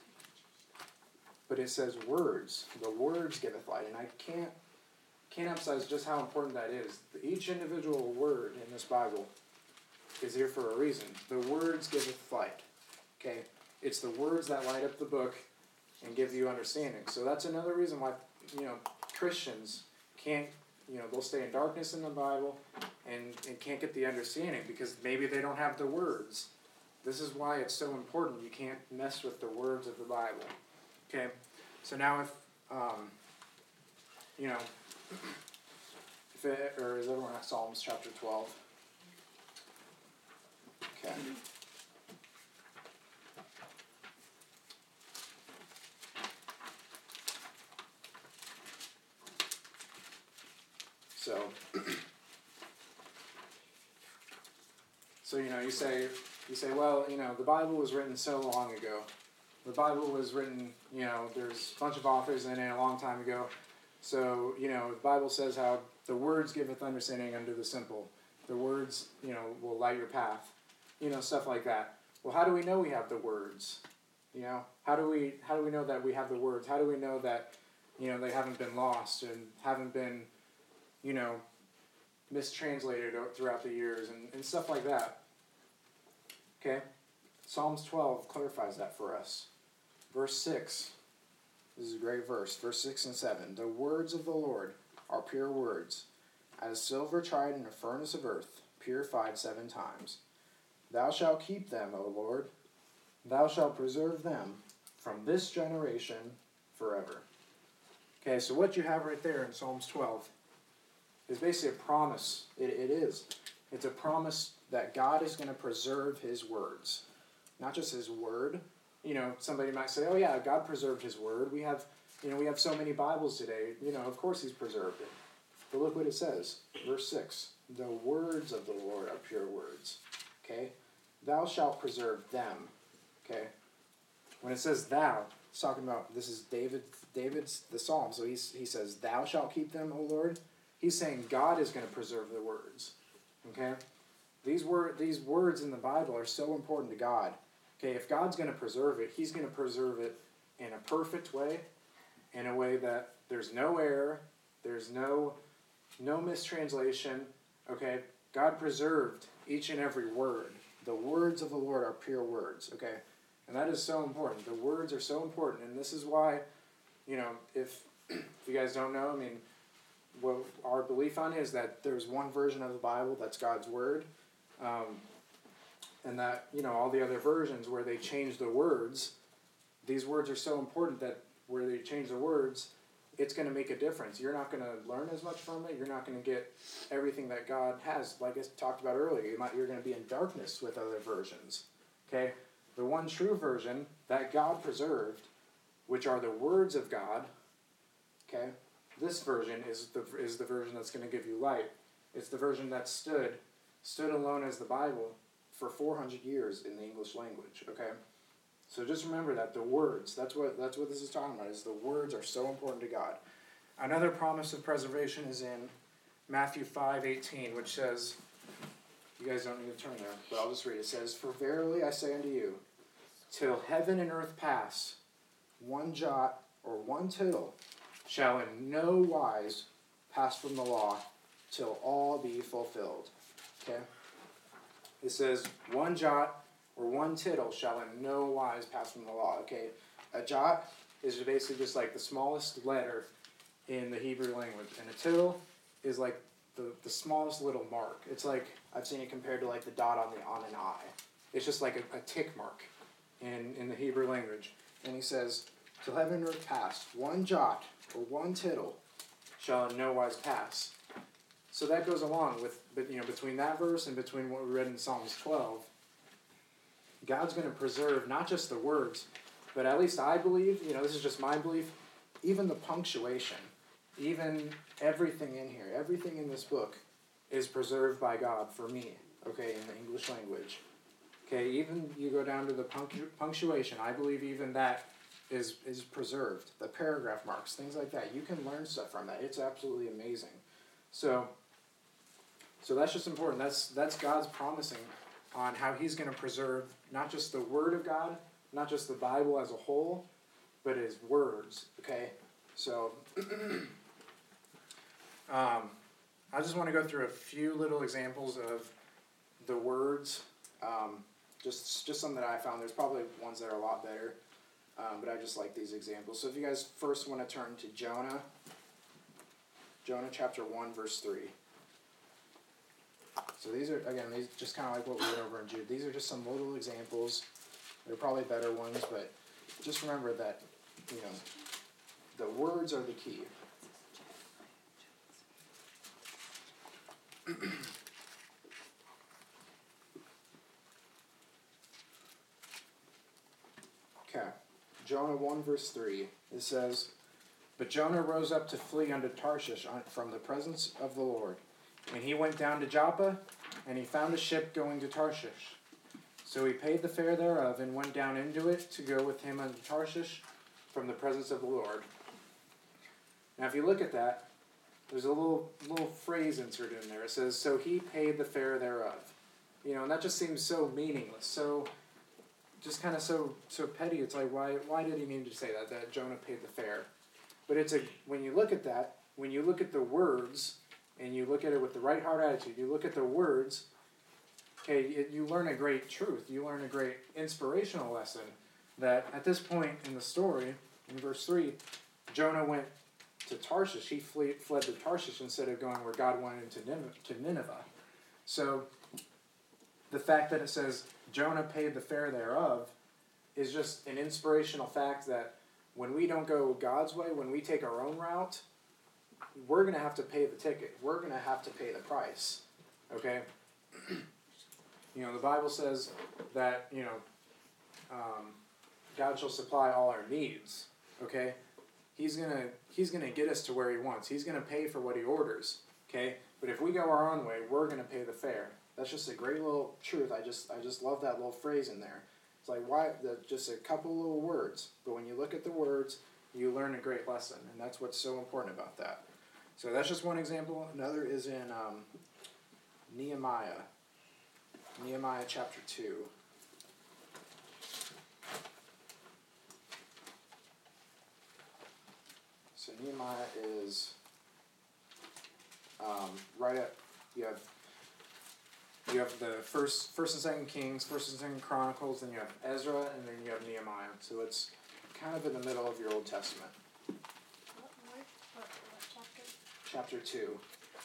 But it says words. The words giveth light, and I can't can't emphasize just how important that is. Each individual word in this Bible is here for a reason. The words giveth light. Okay, it's the words that light up the book and give you understanding. So that's another reason why, you know, Christians can't, you know, they'll stay in darkness in the Bible and, and can't get the understanding because maybe they don't have the words. This is why it's so important. You can't mess with the words of the Bible. Okay, so now if, um, you know, if it, or is everyone at Psalms chapter twelve? Okay. So, so you know, you say, you say, well, you know, the Bible was written so long ago. The Bible was written, you know, there's a bunch of authors in it a long time ago. So, you know, the Bible says how the words giveth understanding unto the simple. The words, you know, will light your path. You know, stuff like that. Well, how do we know we have the words? You know, how do we how do we know that we have the words? How do we know that, you know, they haven't been lost and haven't been, you know, mistranslated throughout the years and, and stuff like that? Okay? Psalms twelve clarifies that for us. Verse six. This is a great verse. Verse six and seven. The words of the Lord are pure words, as silver tried in a furnace of earth, purified seven times. Thou shalt keep them, O Lord. Thou shalt preserve them from this generation forever. Okay, so what you have right there in Psalms twelve is basically a promise. It, it is. It's a promise that God is going to preserve his words. Not just his word. You know, somebody might say, oh yeah, God preserved his word. We have, you know, we have so many Bibles today. You know, of course he's preserved it. But look what it says. Verse six. The words of the Lord are pure words. Okay? Thou shalt preserve them. Okay? When it says thou, it's talking about, this is David, David's, the Psalm. So he's, he says, thou shalt keep them, O Lord. He's saying God is going to preserve the words. Okay? These, word, these words in the Bible are so important to God. Okay, if God's going to preserve it, he's going to preserve it in a perfect way, in a way that there's no error, there's no no mistranslation. Okay, God preserved each and every word. The words of the Lord are pure words. Okay, and that is so important. The words are so important, and this is why, you know, if if you guys don't know, I mean, what our belief on is that there's one version of the Bible that's God's word. Um, And that, you know, all the other versions where they change the words, these words are so important that where they change the words, it's going to make a difference. You're not going to learn as much from it. You're not going to get everything that God has. Like I talked about earlier, you might, you're going to be in darkness with other versions. Okay? The one true version that God preserved, which are the words of God, okay? This version is the, is the version that's going to give you light. It's the version that stood, stood alone as the Bible for four hundred years in the English language, okay? So just remember that, the words, that's what that's what this is talking about, is the words are so important to God. Another promise of preservation is in Matthew five eighteen, which says, you guys don't need to turn there, but I'll just read it. It says, for verily I say unto you, till heaven and earth pass, one jot or one tittle shall in no wise pass from the law, till all be fulfilled. Okay? It says, one jot or one tittle shall in no wise pass from the law. Okay, a jot is basically just like the smallest letter in the Hebrew language, and a tittle is like the, the smallest little mark. It's like, I've seen it compared to like the dot on the on an I. It's just like a, a tick mark in, in the Hebrew language. And he says, till heaven and earth pass, one jot or one tittle shall in no wise pass. So that goes along with, but you know, between that verse and between what we read in Psalms twelve, God's going to preserve not just the words, but at least I believe, you know, this is just my belief, even the punctuation, even everything in here, everything in this book is preserved by God for me, okay, in the English language. Okay, even you go down to the punctu- punctuation, I believe even that is, is preserved. The paragraph marks, things like that. You can learn stuff from that. It's absolutely amazing. So, so that's just important. That's that's God's promising on how he's going to preserve not just the Word of God, not just the Bible as a whole, but his words, okay? So, um, I just want to go through a few little examples of the words, um, just just some that I found. There's probably ones that are a lot better, um, but I just like these examples. So if you guys first want to turn to Jonah, Jonah chapter one, verse three. So these are, again, these just kind of like what we went over in Jude. These are just some little examples. They're probably better ones, but just remember that, you know, the words are the key. Okay. Jonah one, verse three. It says, but Jonah rose up to flee unto Tarshish from the presence of the Lord. And he went down to Joppa, and he found a ship going to Tarshish. So he paid the fare thereof, and went down into it to go with him unto Tarshish from the presence of the Lord. Now if you look at that, there's a little little phrase inserted in there. It says, so he paid the fare thereof. You know, and that just seems so meaningless, so just kind of so so petty. It's like, why why did he need to say that, that Jonah paid the fare? But it's a when you look at that, when you look at the words, and you look at it with the right heart attitude, you look at the words, okay, it, you learn a great truth. You learn a great inspirational lesson that at this point in the story, in verse three, Jonah went to Tarshish. He fled, fled to Tarshish instead of going where God wanted him to Nineveh. To Nineveh. So the fact that it says Jonah paid the fare thereof is just an inspirational fact that when we don't go God's way, when we take our own route, we're going to have to pay the ticket. We're going to have to pay the price. Okay? You know, the Bible says that, you know, um, God shall supply all our needs. Okay? He's going to he's going to get us to where he wants. He's going to pay for what he orders. Okay? But if we go our own way, we're going to pay the fare. That's just a great little truth. I just I just love that little phrase in there. It's like, why? The, just a couple little words. But when you look at the words, you learn a great lesson. And that's what's so important about that. So that's just one example. Another is in um, Nehemiah. Nehemiah chapter two. So Nehemiah is um, right at, you have you have the first first and second Kings, first and second Chronicles, then you have Ezra, and then you have Nehemiah. So it's kind of in the middle of your Old Testament. What, what, what, what chapter? Chapter two.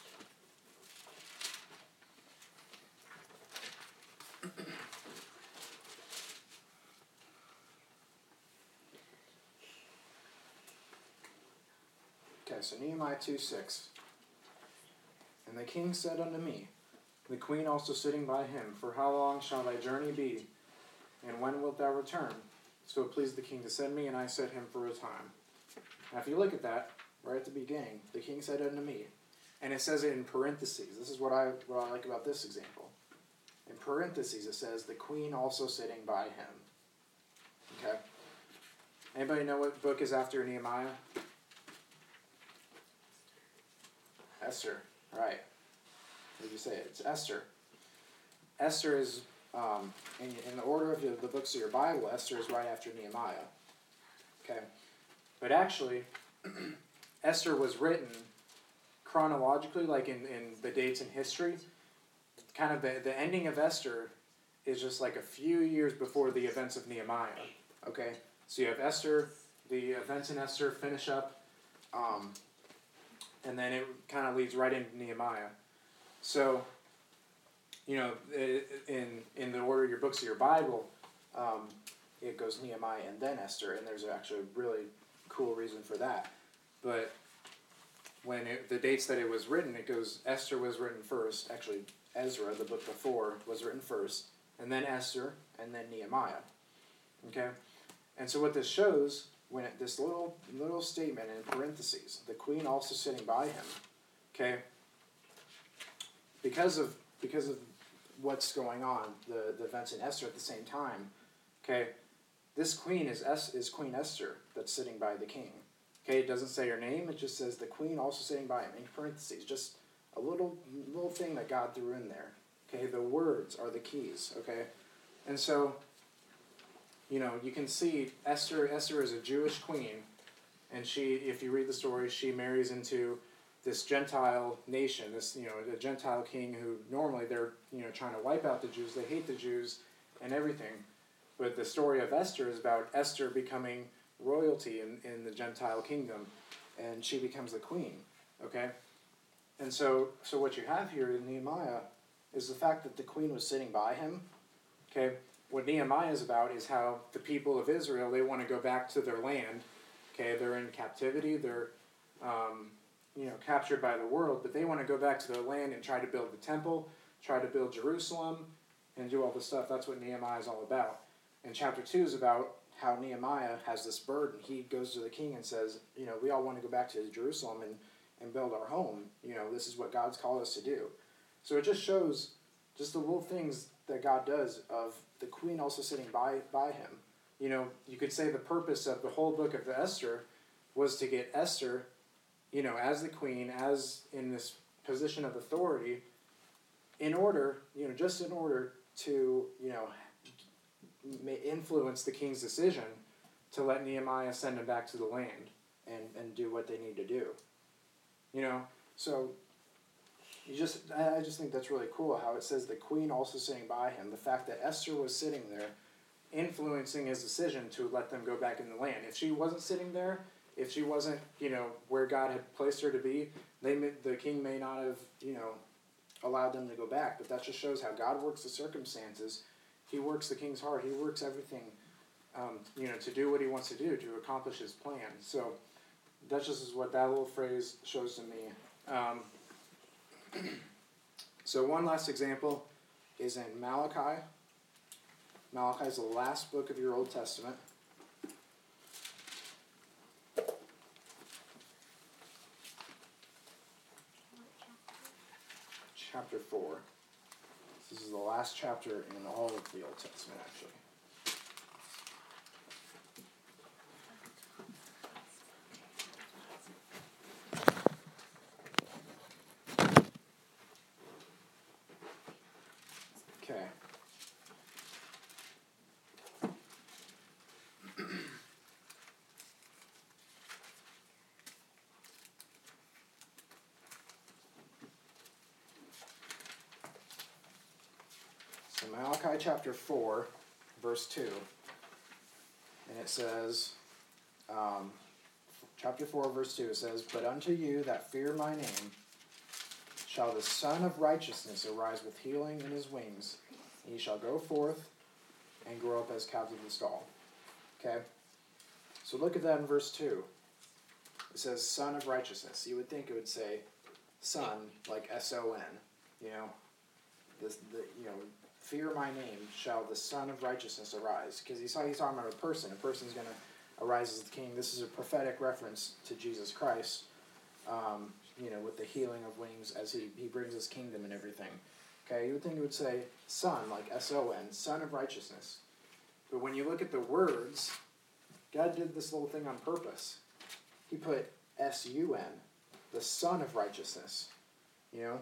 Okay, so Nehemiah two six. And the king said unto me, the queen also sitting by him, for how long shall thy journey be? And when wilt thou return? So it pleased the king to send me, and I set him for a time. Now if you look at that, right at the beginning, the king said unto me, and it says it in parentheses. This is what I what I like about this example. In parentheses it says, the queen also sitting by him. Okay? Anybody know what book is after Nehemiah? Esther. Right. What did you say? It's Esther. Esther is, um, in, in the order of the, the books of your Bible, Esther is right after Nehemiah. Okay? But actually, Esther was written chronologically, like in, in the dates in history. Kind of the, the ending of Esther is just like a few years before the events of Nehemiah. Okay? So you have Esther, the events in Esther finish up, um, and then it kind of leads right into Nehemiah. So, you know, in in the order of your books of your Bible, um, it goes Nehemiah and then Esther, and there's actually a really cool reason for that. But when it, the dates that it was written, it goes, Esther was written first. Actually, Ezra, the book before, was written first, and then Esther, and then Nehemiah. Okay? And so what this shows, when it, this little little statement in parentheses, the queen also sitting by him, okay? Because of because of what's going on, the, the events in Esther at the same time, okay? This queen is es, is Queen Esther that's sitting by the king. Okay, it doesn't say her name, it just says the queen also sitting by him, in parentheses, just a little little thing that God threw in there. Okay, the words are the keys, okay? And so, you know, you can see Esther Esther is a Jewish queen, and she, if you read the story, she marries into this Gentile nation, this, you know, a Gentile king who normally they're, you know, trying to wipe out the Jews, they hate the Jews and everything. But the story of Esther is about Esther becoming royalty in, in the Gentile kingdom, and she becomes the queen, okay? And so, so what you have here in Nehemiah is the fact that the queen was sitting by him, okay? What Nehemiah is about is how the people of Israel, they want to go back to their land, okay? They're in captivity, they're, um, you know, captured by the world, but they want to go back to their land and try to build the temple, try to build Jerusalem, and do all this stuff. That's what Nehemiah is all about. And chapter two is about how Nehemiah has this burden. He goes to the king and says, you know, we all want to go back to Jerusalem and, and build our home. You know, this is what God's called us to do. So it just shows just the little things that God does of the queen also sitting by, by him. You know, you could say the purpose of the whole book of Esther was to get Esther, you know, as the queen, as in this position of authority, in order, you know, just in order to, you know, influence the king's decision to let Nehemiah send him back to the land and, and do what they need to do. You know, so you just I just think that's really cool how it says the queen also sitting by him. The fact that Esther was sitting there influencing his decision to let them go back in the land. If she wasn't sitting there, if she wasn't, you know, where God had placed her to be, they may, the king may not have, you know, allowed them to go back. But that just shows how God works the circumstances. He works the king's heart. He works everything, um, you know, to do what he wants to do, to accomplish his plan. So that just is what that little phrase shows to me. Um, so one last example is in Malachi. Malachi is the last book of your Old Testament. Chapter four. This is the last chapter in all of the Old Testament, actually. Okay. So Malachi chapter four, verse two, and it says, um, chapter four, verse two, it says, "But unto you that fear my name shall the Son of Righteousness arise with healing in his wings, and he shall go forth and grow up as calves of the stall." Okay? So look at that in verse two. It says, "Son of Righteousness." You would think it would say, "Son," like S O N, you know, this, the, you know, "Fear my name shall the Son of Righteousness arise." Because he's, he's talking about a person. A person's going to arise as the king. This is a prophetic reference to Jesus Christ, um, you know, with the healing of wings as he, he brings his kingdom and everything. Okay, you would think it would say Son, like S O N, Son of Righteousness. But when you look at the words, God did this little thing on purpose. He put S U N, the Son of Righteousness, you know.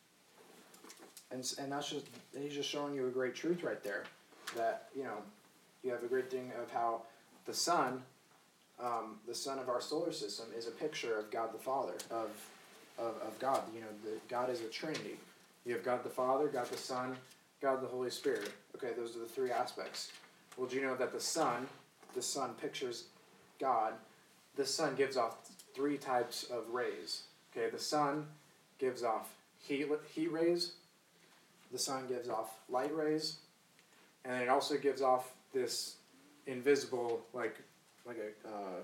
And and that's just, he's just showing you a great truth right there. That, you know, you have a great thing of how the sun, um, the sun of our solar system, is a picture of God the Father, of of, of God. You know, the, God is a Trinity. You have God the Father, God the Son, God the Holy Spirit. Okay, those are the three aspects. Well, do you know that the sun, the sun pictures God. The sun gives off three types of rays. Okay, the sun gives off heat, heat rays. The sun gives off light rays, and it also gives off this invisible, like, like a uh,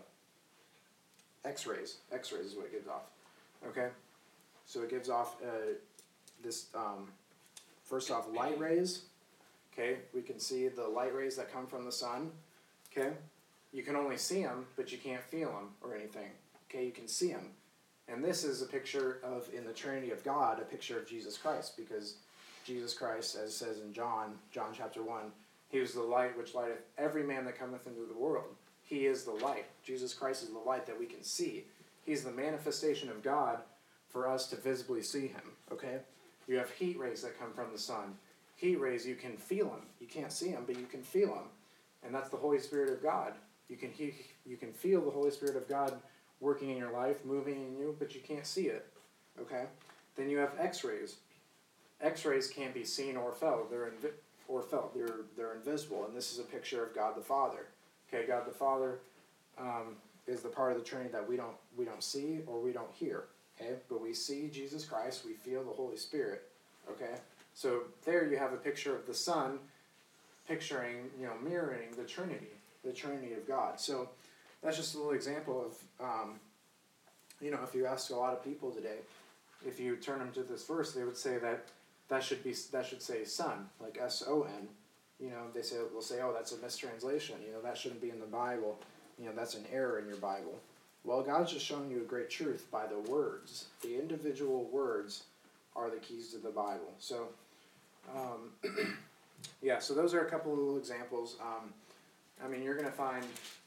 X-rays. X-rays is what it gives off. Okay, so it gives off uh, this. Um, first off, light rays. Okay, we can see the light rays that come from the sun. Okay, you can only see them, but you can't feel them or anything. Okay, you can see them, and this is a picture of, in the Trinity of God, a picture of Jesus Christ, because Jesus Christ, as it says in John, John chapter one, he was the light which lighteth every man that cometh into the world. He is the light. Jesus Christ is the light that we can see. He's the manifestation of God for us to visibly see him, okay? You have heat rays that come from the sun. Heat rays, you can feel them. You can't see them, but you can feel them. And that's the Holy Spirit of God. You can, he, you can feel the Holy Spirit of God working in your life, moving in you, but you can't see it, okay? Then you have X-rays. X-rays can't be seen or felt. They're invi- or felt. They're they're invisible, and this is a picture of God the Father. Okay, God the Father um, is the part of the Trinity that we don't we don't see or we don't hear. Okay, but we see Jesus Christ. We feel the Holy Spirit. Okay, so there you have a picture of the Son, picturing, you know, mirroring the Trinity, the Trinity of God. So that's just a little example of, um, you know, if you ask a lot of people today, if you turn them to this verse, they would say that. That should be that should say Son, like S O N. You know, they say will say, oh, that's a mistranslation. You know, that shouldn't be in the Bible. You know, that's an error in your Bible. Well, God's just showing you a great truth by the words. The individual words are the keys to the Bible. So, um, yeah. So those are a couple of little examples. Um, I mean, you're gonna find,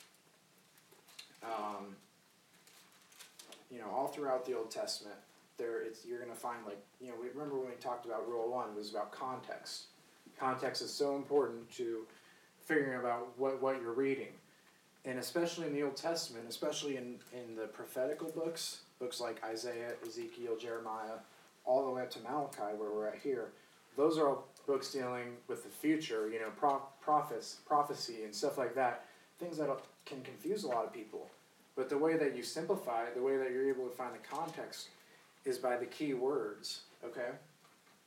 um, you know, all throughout the Old Testament. There, it's you're gonna find, like, you know, we remember when we talked about rule one, it was about context. Context is so important to figuring about what, what you're reading, and especially in the Old Testament, especially in, in the prophetical books, books like Isaiah, Ezekiel, Jeremiah, all the way up to Malachi, where we're at here. Those are all books dealing with the future, you know, pro- prophets, prophecy, and stuff like that. Things that can confuse a lot of people, but the way that you simplify it, the way that you're able to find the context, is by the key words, okay?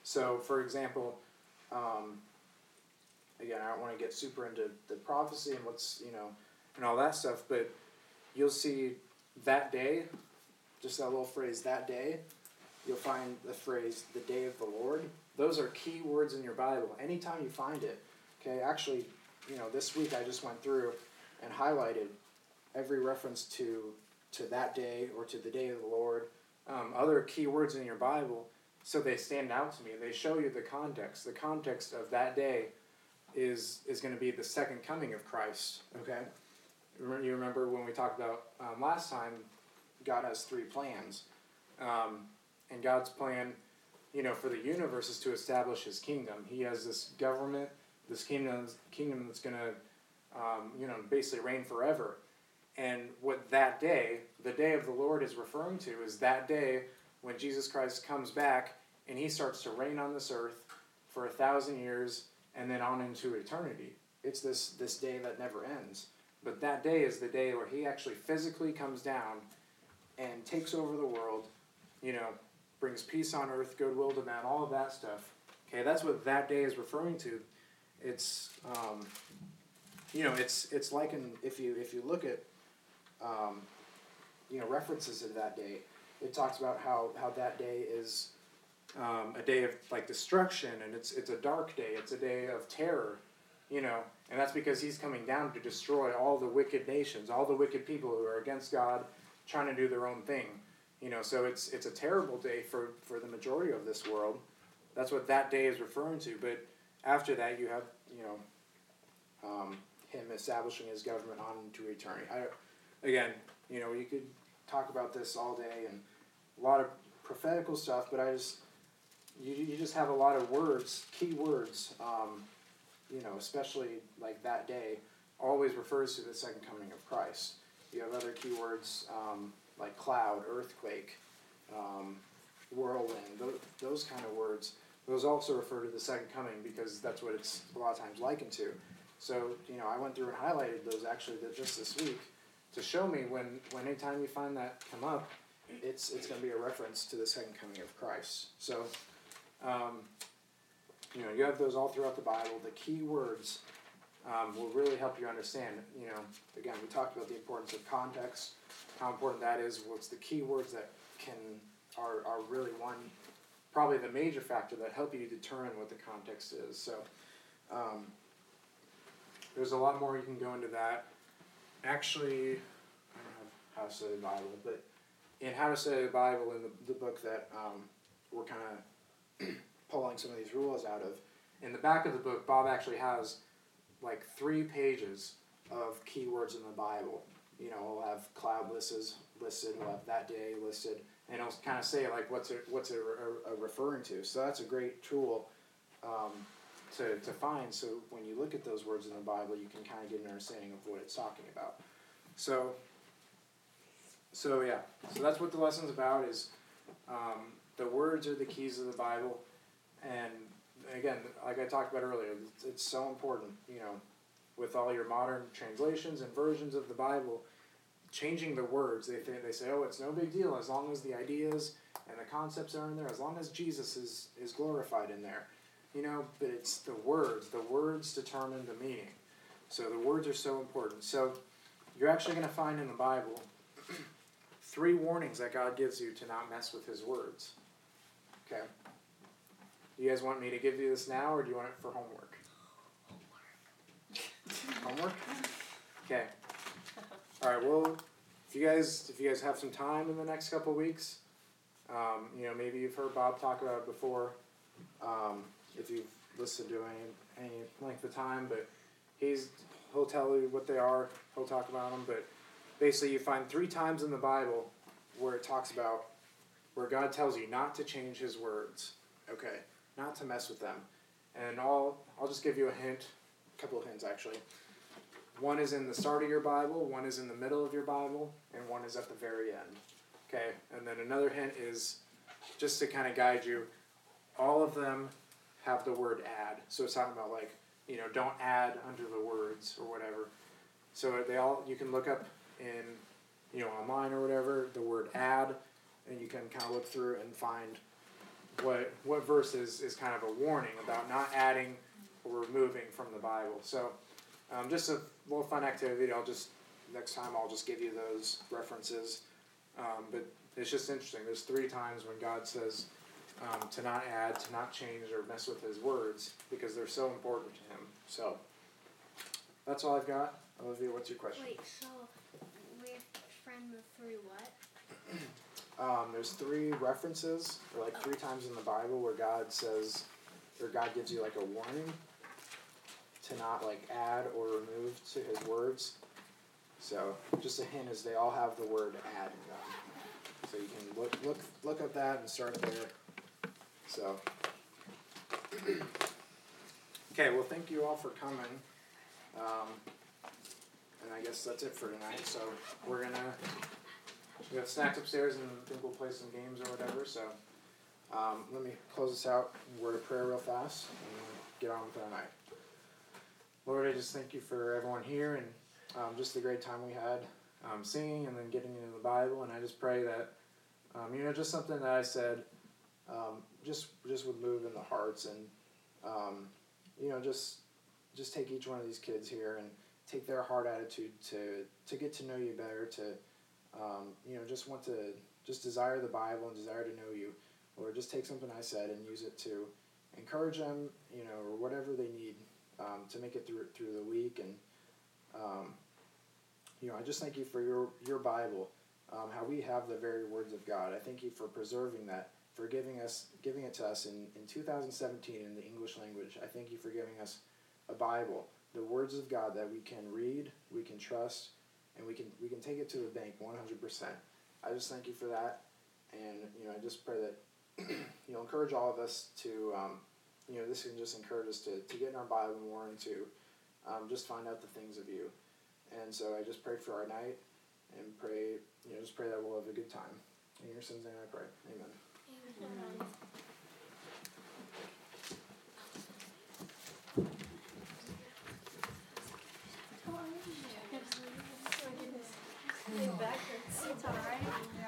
So, for example, um, again, I don't want to get super into the prophecy and what's, you know, and all that stuff, but you'll see that day, just that little phrase, that day, you'll find the phrase, the day of the Lord. Those are key words in your Bible. Anytime you find it, okay, actually, you know, this week I just went through and highlighted every reference to to that day or to the day of the Lord, um, other key words in your Bible, so they stand out to me. They show you the context. The context of that day is is going to be the second coming of Christ, okay? You remember when we talked about um, last time, God has three plans. Um, and God's plan, you know, for the universe is to establish his kingdom. He has this government, this kingdom, kingdom that's going to, um, you know, basically reign forever. And what that day, the day of the Lord is referring to, is that day when Jesus Christ comes back and he starts to reign on this earth for a thousand years and then on into eternity. It's this, this day that never ends. But that day is the day where he actually physically comes down and takes over the world, you know, brings peace on earth, goodwill to man, all of that stuff. Okay, that's what that day is referring to. It's, um, you know, it's it's like in, if you if you look at, um, you know, references to that day, it talks about how, how that day is um, a day of like destruction, and it's it's a dark day. It's a day of terror, you know, and that's because he's coming down to destroy all the wicked nations, all the wicked people who are against God, trying to do their own thing. You know, so it's it's a terrible day for, for the majority of this world. That's what that day is referring to. But after that, you have, you know, um, him establishing his government on into eternity. I, again, you know, you could talk about this all day and a lot of prophetical stuff, but I just, you you just have a lot of words, key words, um, you know, especially like that day, always refers to the second coming of Christ. You have other key words, um, like cloud, earthquake, um, whirlwind, those, those kind of words. Those also refer to the second coming because that's what it's a lot of times likened to. So, you know, I went through and highlighted those actually just this week to show me when, when anytime you find that come up, it's it's going to be a reference to the second coming of Christ. So, um, you know, you have those all throughout the Bible. The key words um, will really help you understand. You know, again, we talked about the importance of context, how important that is. What's the key words that can are are really one, probably the major factor that help you determine what the context is. So, um, there's a lot more you can go into that. Actually, I don't have How to Study the Bible, but in How to Study the Bible, in the, the book that um, we're kind of pulling some of these rules out of, in the back of the book, Bob actually has like three pages of keywords in the Bible. You know, we'll have cloud listed, listed, we'll have that day listed, and it'll kind of say like what's it what's it re- re- referring to. So that's a great tool um, to to find. So when you look at those words in the Bible, you can kind of get an understanding of what it's talking about. So. So yeah, so that's what the lesson's about. Is um, the words are the keys of the Bible, and again, like I talked about earlier, it's, it's so important. You know, with all your modern translations and versions of the Bible, changing the words, they th- they say, oh, it's no big deal as long as the ideas and the concepts are in there, as long as Jesus is is glorified in there. You know, but it's the words. The words determine the meaning. So the words are so important. So you're actually going to find in the Bible three warnings that God gives you to not mess with his words. Okay? Do you guys want me to give you this now, or do you want it for homework? Homework. Homework? Okay. All right, well, if you guys if you guys have some time in the next couple of weeks, um, you know, maybe you've heard Bob talk about it before, um, if you've listened to any, any length of time, but he's he'll tell you what they are, he'll talk about them, but basically, you find three times in the Bible where it talks about, where God tells you not to change his words, okay, not to mess with them. And I'll, I'll just give you a hint, a couple of hints actually. One is in the start of your Bible, one is in the middle of your Bible, and one is at the very end. Okay, and then another hint is, just to kind of guide you, all of them have the word add. So it's talking about like, you know, don't add under the words or whatever. So they all, you can look up in, you know, online or whatever, the word add, and you can kind of look through and find what what verse is, is kind of a warning about not adding or removing from the Bible. So um, just a little fun activity. I'll just next time I'll just give you those references. Um, but it's just interesting. There's three times when God says um, to not add, to not change, or mess with His words because they're so important to Him. So that's all I've got. Olivia, what's your question? Wait, so we're friend with three what? Um, there's three references, or like three times in the Bible where God says, or God gives you like a warning to not like add or remove to His words. So just a hint is they all have the word add in them. So you can look look look up that and start there. So okay, well thank you all for coming. Um, and I guess that's it for tonight. So we're gonna we have snacks upstairs and I think we'll play some games or whatever. So um, let me close this out. Word of prayer real fast and get on with our night. Lord, I just thank you for everyone here and um, just the great time we had um, singing and then getting into the Bible. And I just pray that, um, you know, just something that I said um, just just would move in the hearts and, um, you know, just just take each one of these kids here and take their heart attitude to, to get to know you better, to, um, you know, just want to just desire the Bible and desire to know you. Or just take something I said and use it to encourage them, you know, or whatever they need um, to make it through through the week. And, um, you know, I just thank you for your, your Bible, um, how we have the very words of God. I thank you for preserving that, for giving us giving it to us in, in two thousand seventeen in the English language. I thank you for giving us a Bible, the words of God that we can read, we can trust, and we can we can take it to the bank one hundred percent. I just thank you for that. And, you know, I just pray that, you know, encourage all of us to, um, you know, this can just encourage us to, to get in our Bible more and to um, just find out the things of you. And so I just pray for our night and pray, you know, just pray that we'll have a good time. In your son's name I pray. Amen. Amen. It's alright.